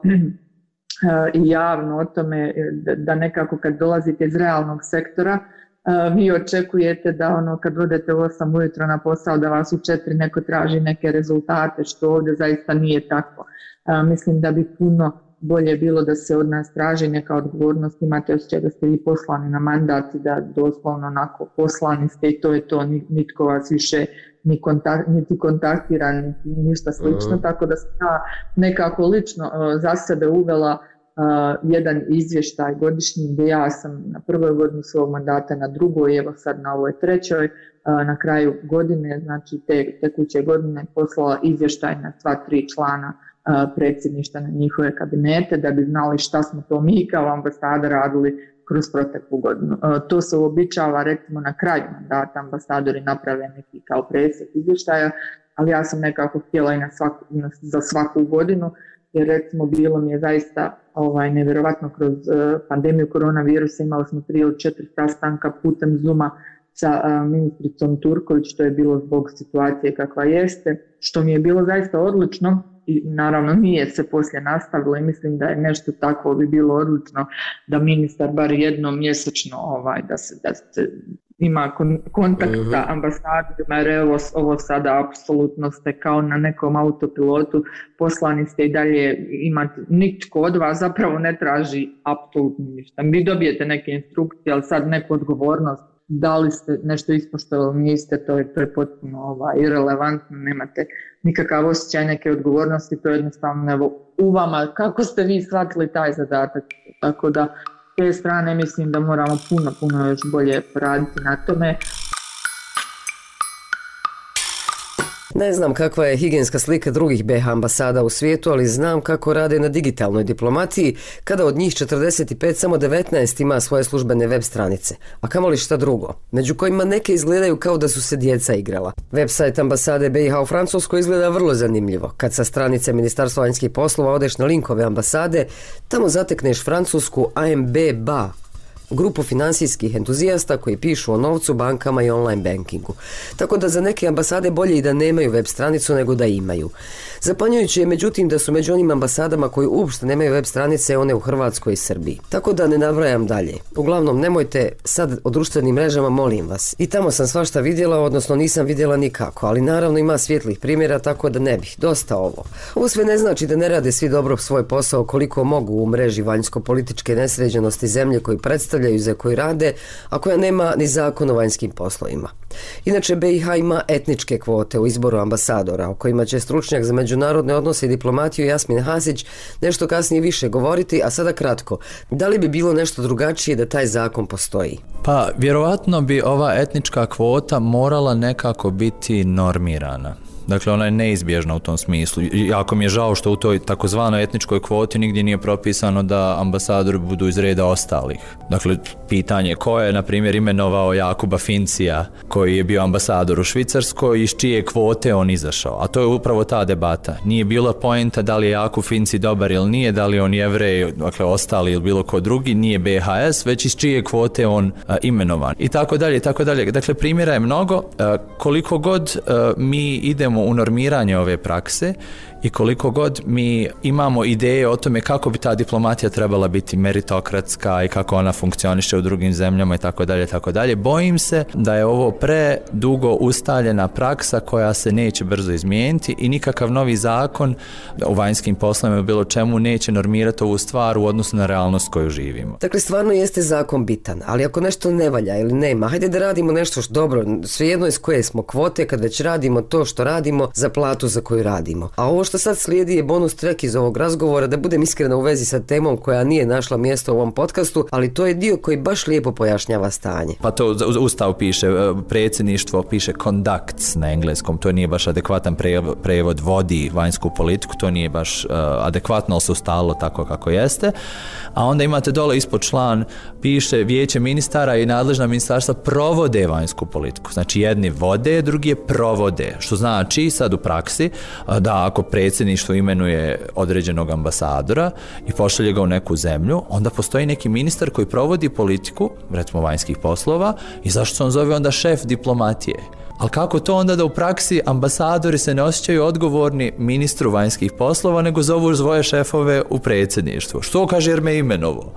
i javno o tome, da nekako kad dolazite iz realnog sektora, vi očekujete da ono kad odete u osam ujutro na posao da vas u četiri neko traži neke rezultate, što ovdje zaista nije tako. Mislim da bi puno bolje bilo da se od nas traži neka odgovornost, imate osjećaj da ste vi poslani na mandat i da doslovno onako poslani ste i to je to, nitko vas više ni kontakt, niti kontaktira, niti ništa slično, uh-huh. Tako da sam ja nekako lično uh, za sebe uvela Uh, jedan izvještaj godišnji gdje ja sam na prvoj godini svog mandata, na drugoj, evo sad na ovoj trećoj, uh, na kraju godine, znači te tekuće godine, poslala izvještaj na sva tri člana uh, predsjedništva, na njihove kabinete, da bi znali šta smo to mi kao ambasada radili kroz proteklu godinu. Uh, to se uobičava recimo na kraju mandata, ambasadori naprave neki kao presjek izvještaja, ali ja sam nekako htjela i na svaku, na, za svaku godinu, jer recimo bilo mi je zaista ovaj, nevjerovatno kroz uh, pandemiju koronavirusa, imali smo tri ili četiri sastanka putem Zooma sa uh, ministricom Turković, to je bilo zbog situacije kakva jeste, što mi je bilo zaista odlično i naravno nije se poslije nastavilo i mislim da je nešto tako bi bilo odlično da ministar bar jednom mjesečno ovaj, da se, da se ima kon, kontakt uh-huh. sa ambasadorima, jer ovo, ovo sada apsolutno ste kao na nekom autopilotu, poslani ste i dalje, imate, nitko od vas zapravo ne traži apsolutno ništa. Vi dobijete neke instrukcije, ali sad neku odgovornost, da li ste nešto ispoštovali, niste, to je, to je potpuno ovaj, irelevantno, nemate nikakav osjećaj neke odgovornosti, to je jednostavno evo, u vama, kako ste vi shvatili taj zadatak, tako da s te strane mislim da moramo puno, puno još bolje poraditi na tome. Ne znam kakva je higijenska slika drugih B iH ambasada u svijetu, ali znam kako rade na digitalnoj diplomatiji, kada od njih četrdeset pet samo devetnaest ima svoje službene web stranice, a kamoli šta drugo, među kojima neke izgledaju kao da su se djeca igrala. Website ambasade B iH u Francuskoj izgleda vrlo zanimljivo. Kad sa stranice Ministarstva vanjskih poslova odeš na linkove ambasade, tamo zatekneš francusku A M B B A, grupu finansijskih entuzijasta koji pišu o novcu, bankama i online bankingu. Tako da za neke ambasade bolje i da nemaju web stranicu nego da imaju. Zapanjujuće je međutim da su među onim ambasadama koji uopšte nemaju web stranice one u Hrvatskoj i Srbiji. Tako da ne nabrajam dalje. Uglavnom nemojte sad o društvenim mrežama, molim vas. I tamo sam svašta vidjela, odnosno nisam vidjela nikako, ali naravno ima svjetlih primjera, tako da ne bih. Dosta ovo. Ovo sve ne znači da ne rade svi dobro svoj posao koliko mogu u mreži vanjsko-političke nesređenosti zemlje koji predstavljaju za koji rade, a koja nema ni zakon o vanjskim poslovima. Inače, B iH ima etničke kvote u izboru ambasadora, o kojima će stručnjak za međunarodne odnose i diplomatiju Jasmin Hasić nešto kasnije više govoriti, a sada kratko. Da li bi bilo nešto drugačije da taj zakon postoji? Pa, vjerovatno bi ova etnička kvota morala nekako biti normirana. Dakle, ona je neizbježna u tom smislu. Jako mi je žao što u toj takozvanoj etničkoj kvoti nigdje nije propisano da ambasadori budu iz reda ostalih. Dakle, pitanje je ko je, na primjer, imenovao Jakuba Fincija, koji je bio ambasador u Švicarskoj, iz čije kvote on izašao. A to je upravo ta debata. Nije bila poenta da li je Jakub Finci dobar ili nije, da li on Jevrej, dakle, ostali ili bilo ko drugi, nije B H S, već iz čije kvote on a, imenovan. I tako dalje, i tako dalje. Dakle, primjera je mnogo. A, koliko god a, mi idemo u normiranje ove prakse i koliko god mi imamo ideje o tome kako bi ta diplomatija trebala biti meritokratska i kako ona funkcioniše u drugim zemljama i tako dalje, tako dalje, bojim se da je ovo predugo ustaljena praksa koja se neće brzo izmijeniti i nikakav novi zakon u vanjskim poslovima bilo čemu neće normirati ovu stvar u odnosu na realnost koju živimo. Dakle, stvarno jeste zakon bitan, ali ako nešto ne valja ili nema, hajde da radimo nešto što dobro, svejedno iz koje smo kvote, kad već radimo to što radimo za platu za koju radimo. A ovo što sad slijedi je bonus track iz ovog razgovora, da budem iskrena u vezi sa temom koja nije našla mjesto u ovom podcastu, ali to je dio koji baš lijepo pojašnjava stanje. Pa to u Ustavu piše, predsjedništvo piše conducts na engleskom, to nije baš adekvatan prevod, vodi vanjsku politiku, to nije baš uh, adekvatno, ali se ustalilo tako kako jeste. A onda imate dole ispod član, piše vijeće ministara i nadležna ministarstva provode vanjsku politiku. Znači jedni vode, drugi je provode, što znači sad u praksi da ako predsjedništvo imenuje određenog ambasadora i pošalje ga u neku zemlju, onda postoji neki ministar koji provodi politiku, recimo vanjskih poslova, i zašto se on zove onda šef diplomatije? Ali kako to onda da u praksi ambasadori se ne osjećaju odgovorni ministru vanjskih poslova, nego zovu svoje šefove u predsjedništvu? Što kaže jer me imenovo?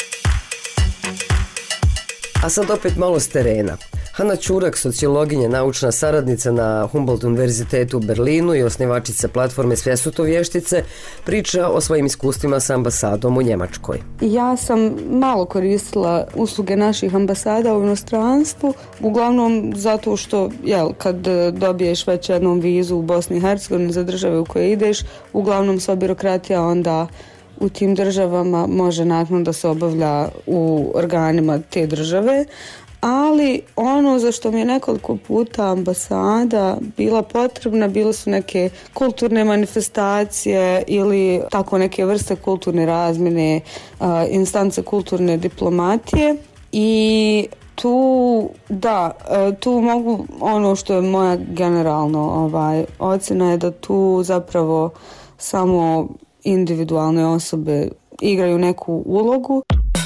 A sad opet malo s terena. Hana Čurak, sociologinja, naučna saradnica na Humboldt univerzitetu u Berlinu i osnivačica platforme Svjesuto vještice, priča o svojim iskustvima sa ambasadom u Njemačkoj. Ja sam malo koristila usluge naših ambasada u inostranstvu, uglavnom zato što jel, kad dobiješ već jednom vizu u Bosni i Hercegovini za države u koje ideš, uglavnom sva birokratija onda u tim državama može nakon da se obavlja u organima te države. Ali ono za što mi je nekoliko puta ambasada bila potrebna, bile su neke kulturne manifestacije ili tako neke vrste kulturne razmjene, instance kulturne diplomatije. I tu, da, tu mogu, ono što je moja generalno ovaj, ocjena je da tu zapravo samo individualne osobe igraju neku ulogu.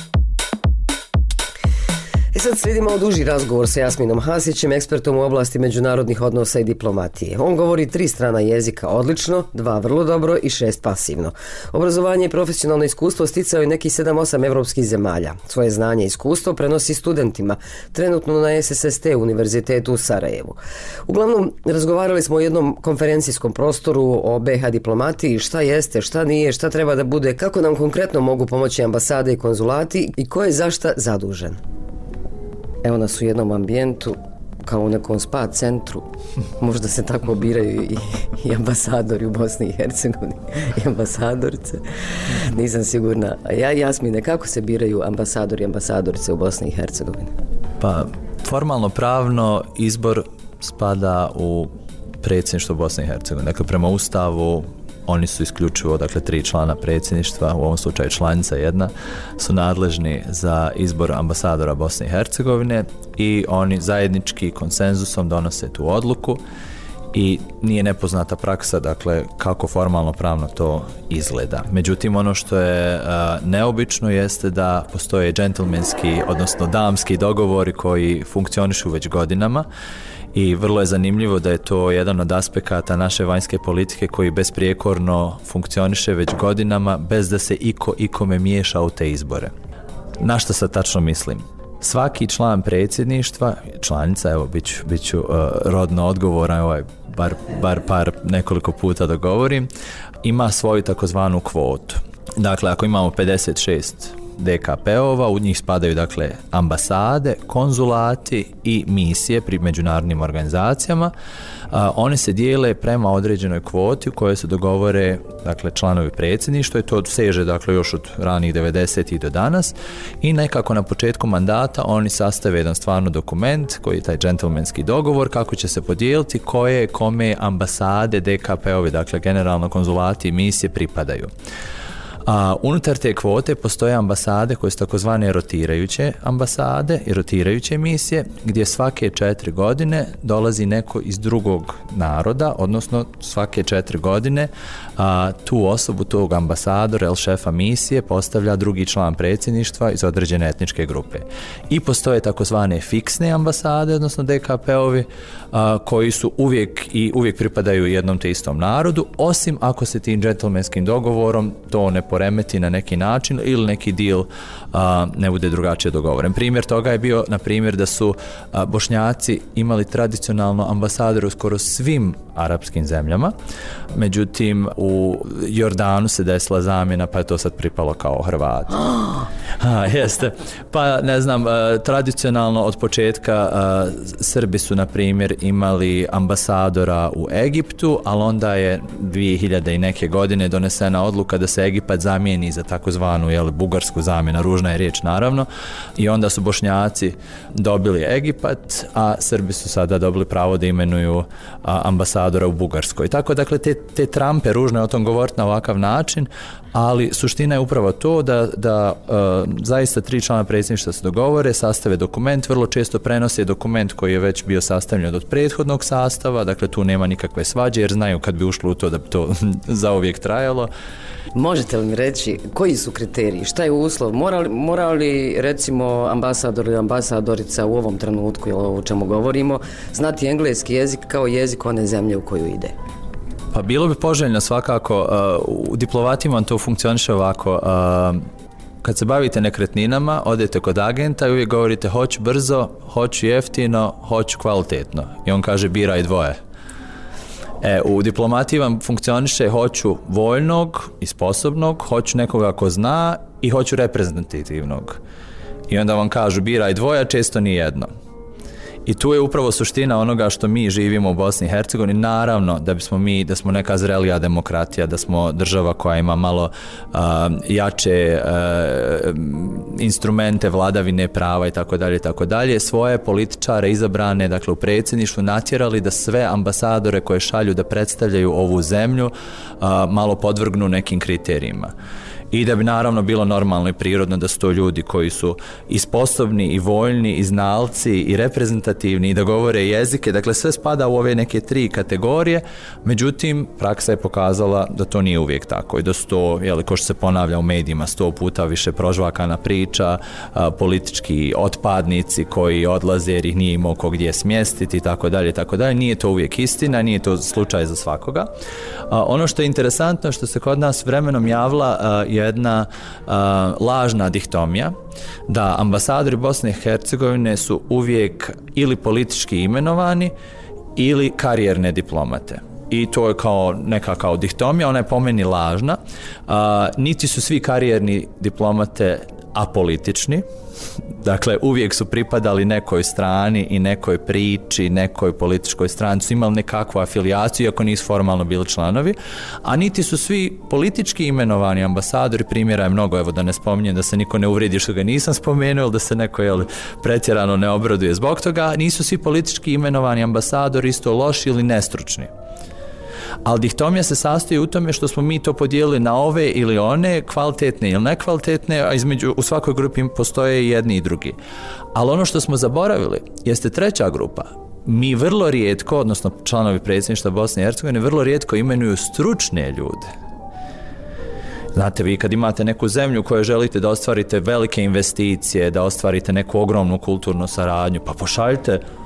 I sad slijedi malo duži razgovor sa Jasminom Hasićem, ekspertom u oblasti međunarodnih odnosa i diplomatije. On govori tri strana jezika odlično, dva vrlo dobro i šest pasivno. Obrazovanje i profesionalno iskustvo sticao je nekih sedam osam evropskih zemalja. Svoje znanje i iskustvo prenosi studentima, trenutno na S S S T univerzitetu u Sarajevu. Uglavnom, razgovarali smo o jednom konferencijskom prostoru o B H diplomatiji, šta jeste, šta nije, šta treba da bude, kako nam konkretno mogu pomoći ambasade i konzulati i ko je za šta zadužen. Evo nas u jednom ambijentu, kao u nekom spa centru. Možda se tako biraju i, i ambasadori u Bosni i Hercegovini i ambasadorice. Nisam sigurna. A ja, Jasmine, kako se biraju ambasadori i ambasadorice u Bosni i Hercegovini? Pa, formalno pravno izbor spada u predsjedništvo Bosne i Hercegovine. Dakle, prema Ustavu oni su isključivo, dakle, tri člana predsjedništva, u ovom slučaju članica jedna, su nadležni za izbor ambasadora Bosne i Hercegovine i oni zajednički konsenzusom donose tu odluku i nije nepoznata praksa, dakle, kako formalno pravno to izgleda. Međutim, ono što je uh, neobično jeste da postoje džentlmenski, odnosno damski dogovori koji funkcionišu već godinama. I vrlo je zanimljivo da je to jedan od aspekata naše vanjske politike koji besprijekorno funkcioniše već godinama bez da se iko ikome miješa u te izbore. Na što sad tačno mislim? Svaki član predsjedništva, članica, evo bit ću, bit ću uh, rodno odgovoran, ovaj, bar, bar par nekoliko puta da govorim, ima svoju takozvanu kvotu. Dakle, ako imamo pedeset šest de ka pe-ova, u njih spadaju dakle ambasade, konzulati i misije pri međunarodnim organizacijama. A, one se dijele prema određenoj kvoti u kojoj se dogovore dakle članovi predsjedništva i to seže dakle još od ranih devedesetih do danas i nekako na početku mandata oni sastave jedan stvarno dokument koji je taj džentlmenski dogovor kako će se podijeliti koje kome ambasade, de ka pe-ovi, dakle generalno konzulati i misije pripadaju. A unutar te kvote postoje ambasade koje su takozvane rotirajuće ambasade i rotirajuće misije gdje svake četiri godine dolazi neko iz drugog naroda, odnosno svake četiri godine a, tu osobu, tog ambasadora ili šefa misije postavlja drugi član predsjedništva iz određene etničke grupe. I postoje takozvane fiksne ambasade, odnosno de ka pe-ovi a, koji su uvijek i uvijek pripadaju jednom te istom narodu, osim ako se tim džentlmenskim dogovorom to ne poremeti na neki način ili neki deal a, ne bude drugačije dogovoren. Primjer toga je bio, na primjer, da su a, Bošnjaci imali tradicionalno ambasadore u skoro svim arapskim zemljama, međutim u Jordanu se desila zamjena pa je to sad pripalo kao Hrvati. Ha, jeste. Pa ne znam, tradicionalno od početka Srbi su na primjer imali ambasadora u Egiptu, ali onda je dvije hiljade i neke godine donesena odluka da se Egipat zamijeni za takozvanu jel, bugarsku zamjenu, ružna je riječ naravno, i onda su Bošnjaci dobili Egipat, a Srbi su sada dobili pravo da imenuju ambasadora u Bugarskoj. Tako dakle te, te trampe ružno je o tom govoriti na ovakav način, ali suština je upravo to da, da uh, zaista tri člana predsjedništva se dogovore, sastave dokument, vrlo često prenose dokument koji je već bio sastavljen od prethodnog sastava, dakle tu nema nikakve svađe jer znaju kad bi ušlo u to da bi to zauvijek trajalo. Možete li mi reći koji su kriteriji, šta je uslov, mora li, mora li recimo ambasador ili ambasadorica u ovom trenutku ili o čemu govorimo znati engleski jezik kao jezik one zemlje u koju ide? Pa bilo bi poželjno svakako, uh, u diplomatima to funkcioniše ovako, uh, kad se bavite nekretninama, odete kod agenta i uvijek govorite hoću brzo, hoću jeftino, hoću kvalitetno i on kaže biraj dvoje. E, u diplomatiji vam funkcioniše hoću voljnog i sposobnog, hoću nekoga ko zna i hoću reprezentativnog. I onda vam kažu biraj dvoje, često ni jedno. I tu je upravo suština onoga što mi živimo u Bosni i Hercegovini. Naravno da bismo mi, da smo neka zrelija demokratija, da smo država koja ima malo uh, jače uh, instrumente vladavine prava i tako dalje i tako dalje, svoje političare izabrane, dakle u predsjedništvu, natjerali da sve ambasadore koje šalju da predstavljaju ovu zemlju uh, malo podvrgnu nekim kriterijima. I da bi naravno bilo normalno i prirodno da su to ljudi koji su i sposobni i voljni i znalci i reprezentativni i da govore jezike, dakle sve spada u ove neke tri kategorije, međutim praksa je pokazala da to nije uvijek tako i da su to, jeli, ko što se ponavlja u medijima sto puta više prožvakana priča, a, politički otpadnici koji odlaze jer ih nije imao ko gdje smjestiti i tako dalje, tako dalje. Nije to uvijek istina, nije to slučaj za svakoga. A, ono što je interesantno što se kod nas vremenom javila a, jedna uh, lažna dihtomija da ambasadori Bosne i Hercegovine su uvijek ili politički imenovani ili karijerne diplomate. I to je kao neka kao dihtomija, ona je po meni lažna. Uh, niti su svi karijerni diplomate apolitični, dakle uvijek su pripadali nekoj strani i nekoj priči, nekoj političkoj strani, su imali nekakvu afilijaciju iako nisu formalno bili članovi, a niti su svi politički imenovani ambasadori, primjera je mnogo, evo da ne spominjem da se niko ne uvredi što ga nisam spomenuo ili da se neko jel, pretjerano ne obraduje zbog toga, nisu svi politički imenovani ambasadori isto loši ili nestručni. Ali dihtomija se sastoji u tome što smo mi to podijelili na ove ili one, kvalitetne ili nekvalitetne, a između u svakoj grupi postoje i jedni i drugi. Ali ono što smo zaboravili jeste treća grupa. Mi vrlo rijetko, odnosno članovi predsjedništva Bosne i Hercegovine, vrlo rijetko imenuju stručne ljude. Znate, vi kad imate neku zemlju u kojoj želite da ostvarite velike investicije, da ostvarite neku ogromnu kulturnu saradnju, pa pošaljite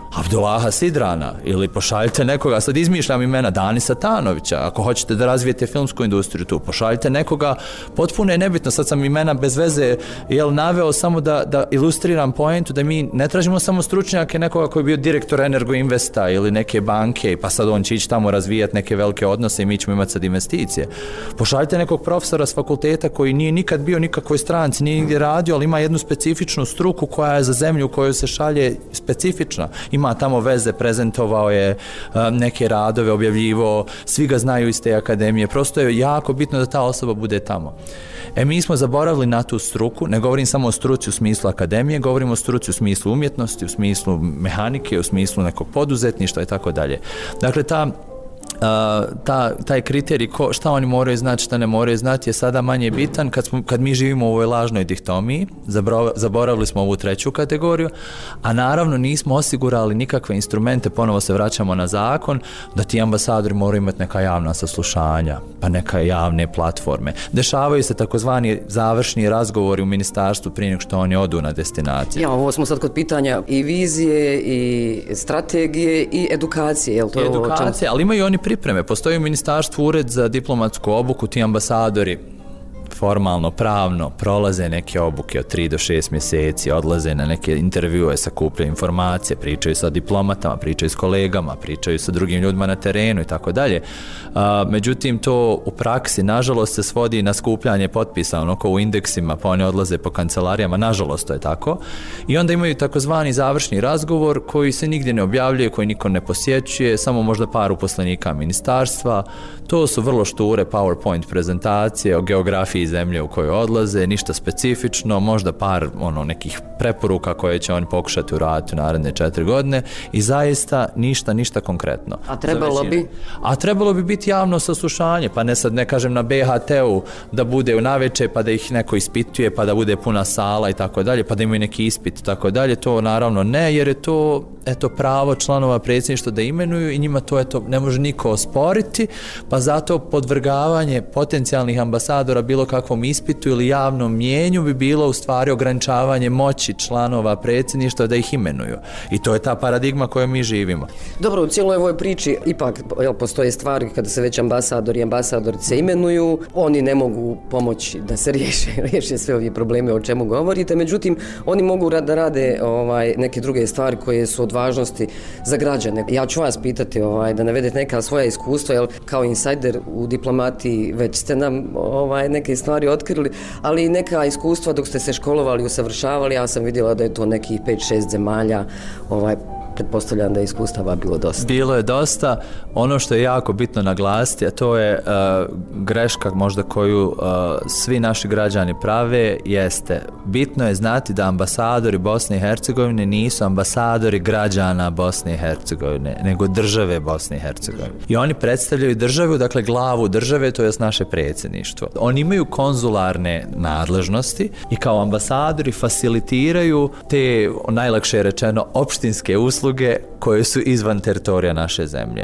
Abdullaha Sidrana ili pošaljite nekoga, sad izmišljam imena, Dani Satanovića, ako hoćete da razvijete filmsku industriju tu, pošaljite nekoga, potpuno je nebitno, sad sam imena bez veze jel, naveo samo da, da ilustriram poentu, da mi ne tražimo samo stručnjake nekoga koji je bio direktor Energoinvesta ili neke banke, pa sad on će ići tamo razvijati neke velike odnose i mi ćemo imati sad investicije. Pošaljite nekog profesora s fakulteta koji nije nikad bio nikakvoj stranci, nije nigdje radio, ali ima jednu specifičnu struku koja je za zemlju u kojoj se šalje specifična. Ima tamo veze, prezentovao je um, neke radove, objavljivo, svi ga znaju iz te akademije, prosto je jako bitno da ta osoba bude tamo. E mi smo zaboravili na tu struku, ne govorim samo o struci u smislu akademije, govorim o struci u smislu umjetnosti, u smislu mehanike, u smislu nekog poduzetništva i tako dalje. Dakle, ta Uh, ta, taj kriterij ko, šta oni moraju znati, šta ne moraju znati je sada manje bitan kad, smo, kad mi živimo u ovoj lažnoj dihtomiji, zaboravili smo ovu treću kategoriju, a naravno nismo osigurali nikakve instrumente, ponovo se vraćamo na zakon, da ti ambasadori moraju imati neka javna saslušanja, pa neka javne platforme. Dešavaju se takozvani završni razgovori u ministarstvu prije nego što oni odu na destinaciju. Ja, ovo smo sad kod pitanja i vizije, i strategije, i edukacije. Jel to I edukacije, ali imaju oni pripreme. Postoji u ministarstvu ured za diplomatsku obuku, ti ambasadori formalno, pravno prolaze neke obuke od tri do šest mjeseci, odlaze na neke intervjue, sakupljaju informacije, pričaju sa diplomatama, pričaju s kolegama, pričaju sa drugim ljudima na terenu i tako dalje. Međutim, to u praksi, nažalost, se svodi na skupljanje potpisa, ono ko u indeksima, pa oni odlaze po kancelarijama, nažalost to je tako. I onda imaju takozvani završni razgovor koji se nigdje ne objavljuje, koji niko ne posjećuje, samo možda par uposlenika ministarstva. To su vrlo šture PowerPoint prezentacije o geografiji zemlje u kojoj odlaze, ništa specifično, možda par ono nekih preporuka koje će oni pokušati uraditi u naredne četiri godine i zaista ništa, ništa konkretno. A trebalo bi? A trebalo bi biti javno saslušanje, pa ne sad ne kažem na B H T-u da bude u naveče pa da ih neko ispituje, pa da bude puna sala i tako dalje, pa da imaju neki ispit i tako dalje, to naravno ne, jer je to eto pravo članova predsjedništva da imenuju i njima to eto ne može niko osporiti, pa zato podvrgavanje potencijalnih ambasadora bilo kakvom ispitu ili javnom mijenju bi bilo u stvari ograničavanje moći članova predsjedništva da ih imenuju. I to je ta paradigma koju mi živimo. Dobro, u cijeloj ovoj priči ipak jel, postoje stvari kada se već ambasadori i ambasadorice imenuju, oni ne mogu pomoći da se riješe, riješe sve ovi probleme o čemu govorite, međutim, oni mogu da rade ovaj, neke druge stvari koje su od važnosti za građane. Ja ću vas pitati ovaj, da navedete neka svoja iskustva, jel, kao insajder u diplomatiji već ste nam ovaj, neke stvari otkrili, ali i neka iskustva dok ste se školovali, usavršavali, ja sam vidjela da je to nekih pet šest zemalja, ovaj, pretpostavljam da je iskustava bilo dosta. Bilo je dosta. Ono što je jako bitno naglasiti, a to je uh, greška možda koju uh, svi naši građani prave, jeste bitno je znati da ambasadori Bosne i Hercegovine nisu ambasadori građana Bosne i Hercegovine, nego države Bosne i Hercegovine. I oni predstavljaju državu, dakle glavu države, to je naše predsjedništvo. Oni imaju konzularne nadležnosti i kao ambasadori facilitiraju te, najlakše rečeno, opštinske usluge koje su izvan teritorija naše zemlje.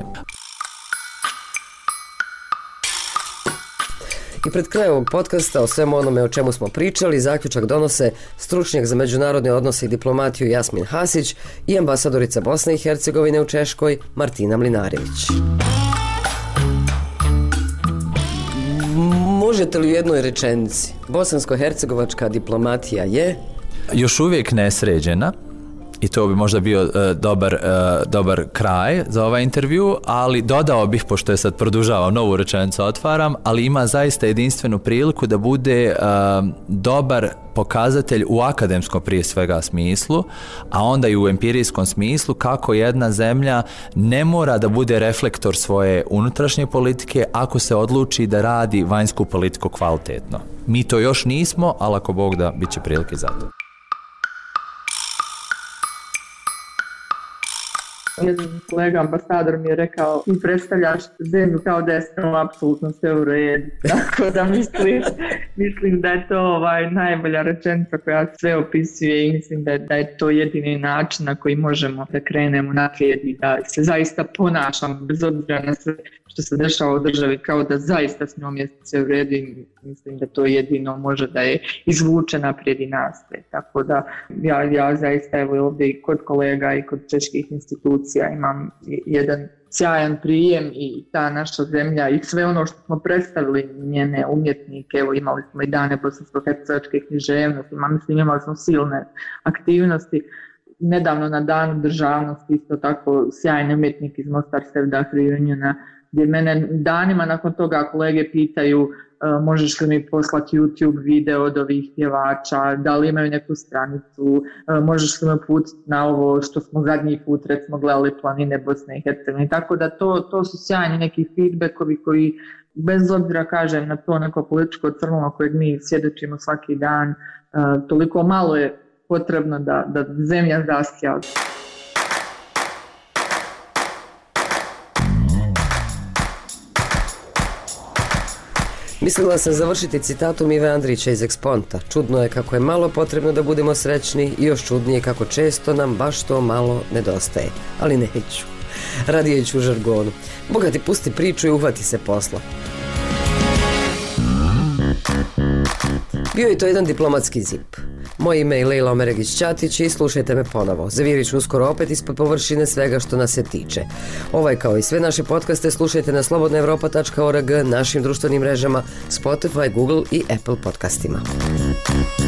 I pred krajem ovog podcasta o svemu onome o čemu smo pričali, zaključak donose stručnjak za međunarodne odnose i diplomatiju Jasmin Hasić i ambasadorica Bosne i Hercegovine u Češkoj Martina Mlinarević. Možete li u jednoj rečenici, bosansko-hercegovačka diplomatija je? Još uvijek nesređena. I to bi možda bio uh, dobar, uh, dobar kraj za ovaj intervju, ali dodao bih, pošto je sad produžavam, novu rečenicu otvaram, ali ima zaista jedinstvenu priliku da bude uh, dobar pokazatelj u akademskom prije svega smislu, a onda i u empirijskom smislu kako jedna zemlja ne mora da bude reflektor svoje unutrašnje politike ako se odluči da radi vanjsku politiku kvalitetno. Mi to još nismo, ali ako Bog da, bit će prilike za to. Jedan kolega ambasador mi je rekao, ti predstavljaš zemlju kao da je samo apsolutno sve u redu. Tako da mislim, mislim da je to ovaj, najbolja rečenica koja sve opisuje i mislim da, da je to jedini način na koji možemo da krenemo naprijed i da se zaista ponašamo bez obzira na sve što se dešava u državi kao da zaista s njom je sve u redu i mislim da to jedino može da je izvuče naprijed i nastaje. Tako da ja, ja zaista evo ovdje i kod kolega i kod čeških institucija imam jedan sjajan prijem i ta naša zemlja i sve ono što smo predstavili njene umjetnike, evo imali smo i dane bosansko-hercegovačke književnosti, ma mislim imali smo silne aktivnosti. Nedavno na danu državnosti isto tako sjajni umjetnik iz Mostar Sevdah Reuniona, gdje mene danima nakon toga kolege pitaju uh, možeš li mi poslati YouTube video od ovih pjevača, da li imaju neku stranicu, uh, možeš li me putiti na ovo što smo zadnji put recimo gledali Planine Bosne i Hercegovine. Tako da to, to su sjajni neki feedbackovi koji bez obzira kažem na to neko političko crno kojeg mi svjedočimo svaki dan, uh, toliko malo je potrebno da, da zemlja zasja. Mislila sam završiti citatom Ive Andrića iz Eksponta. Čudno je kako je malo potrebno da budemo srećni i još čudnije kako često nam baš to malo nedostaje. Ali neću. Radije ću u žargonu. Boga ti pusti priču i uhvati se posla. Bio je to jedan diplomatski zip. Moje ime je Lejla Omeregić-Ćatić i slušajte me ponovo. Zavirit ću uskoro opet ispod površine svega što nas se tiče. Ovaj kao i sve naše podcaste slušajte na slobodna evropa tačka org, našim društvenim mrežama, Spotify, Google i Apple podcastima.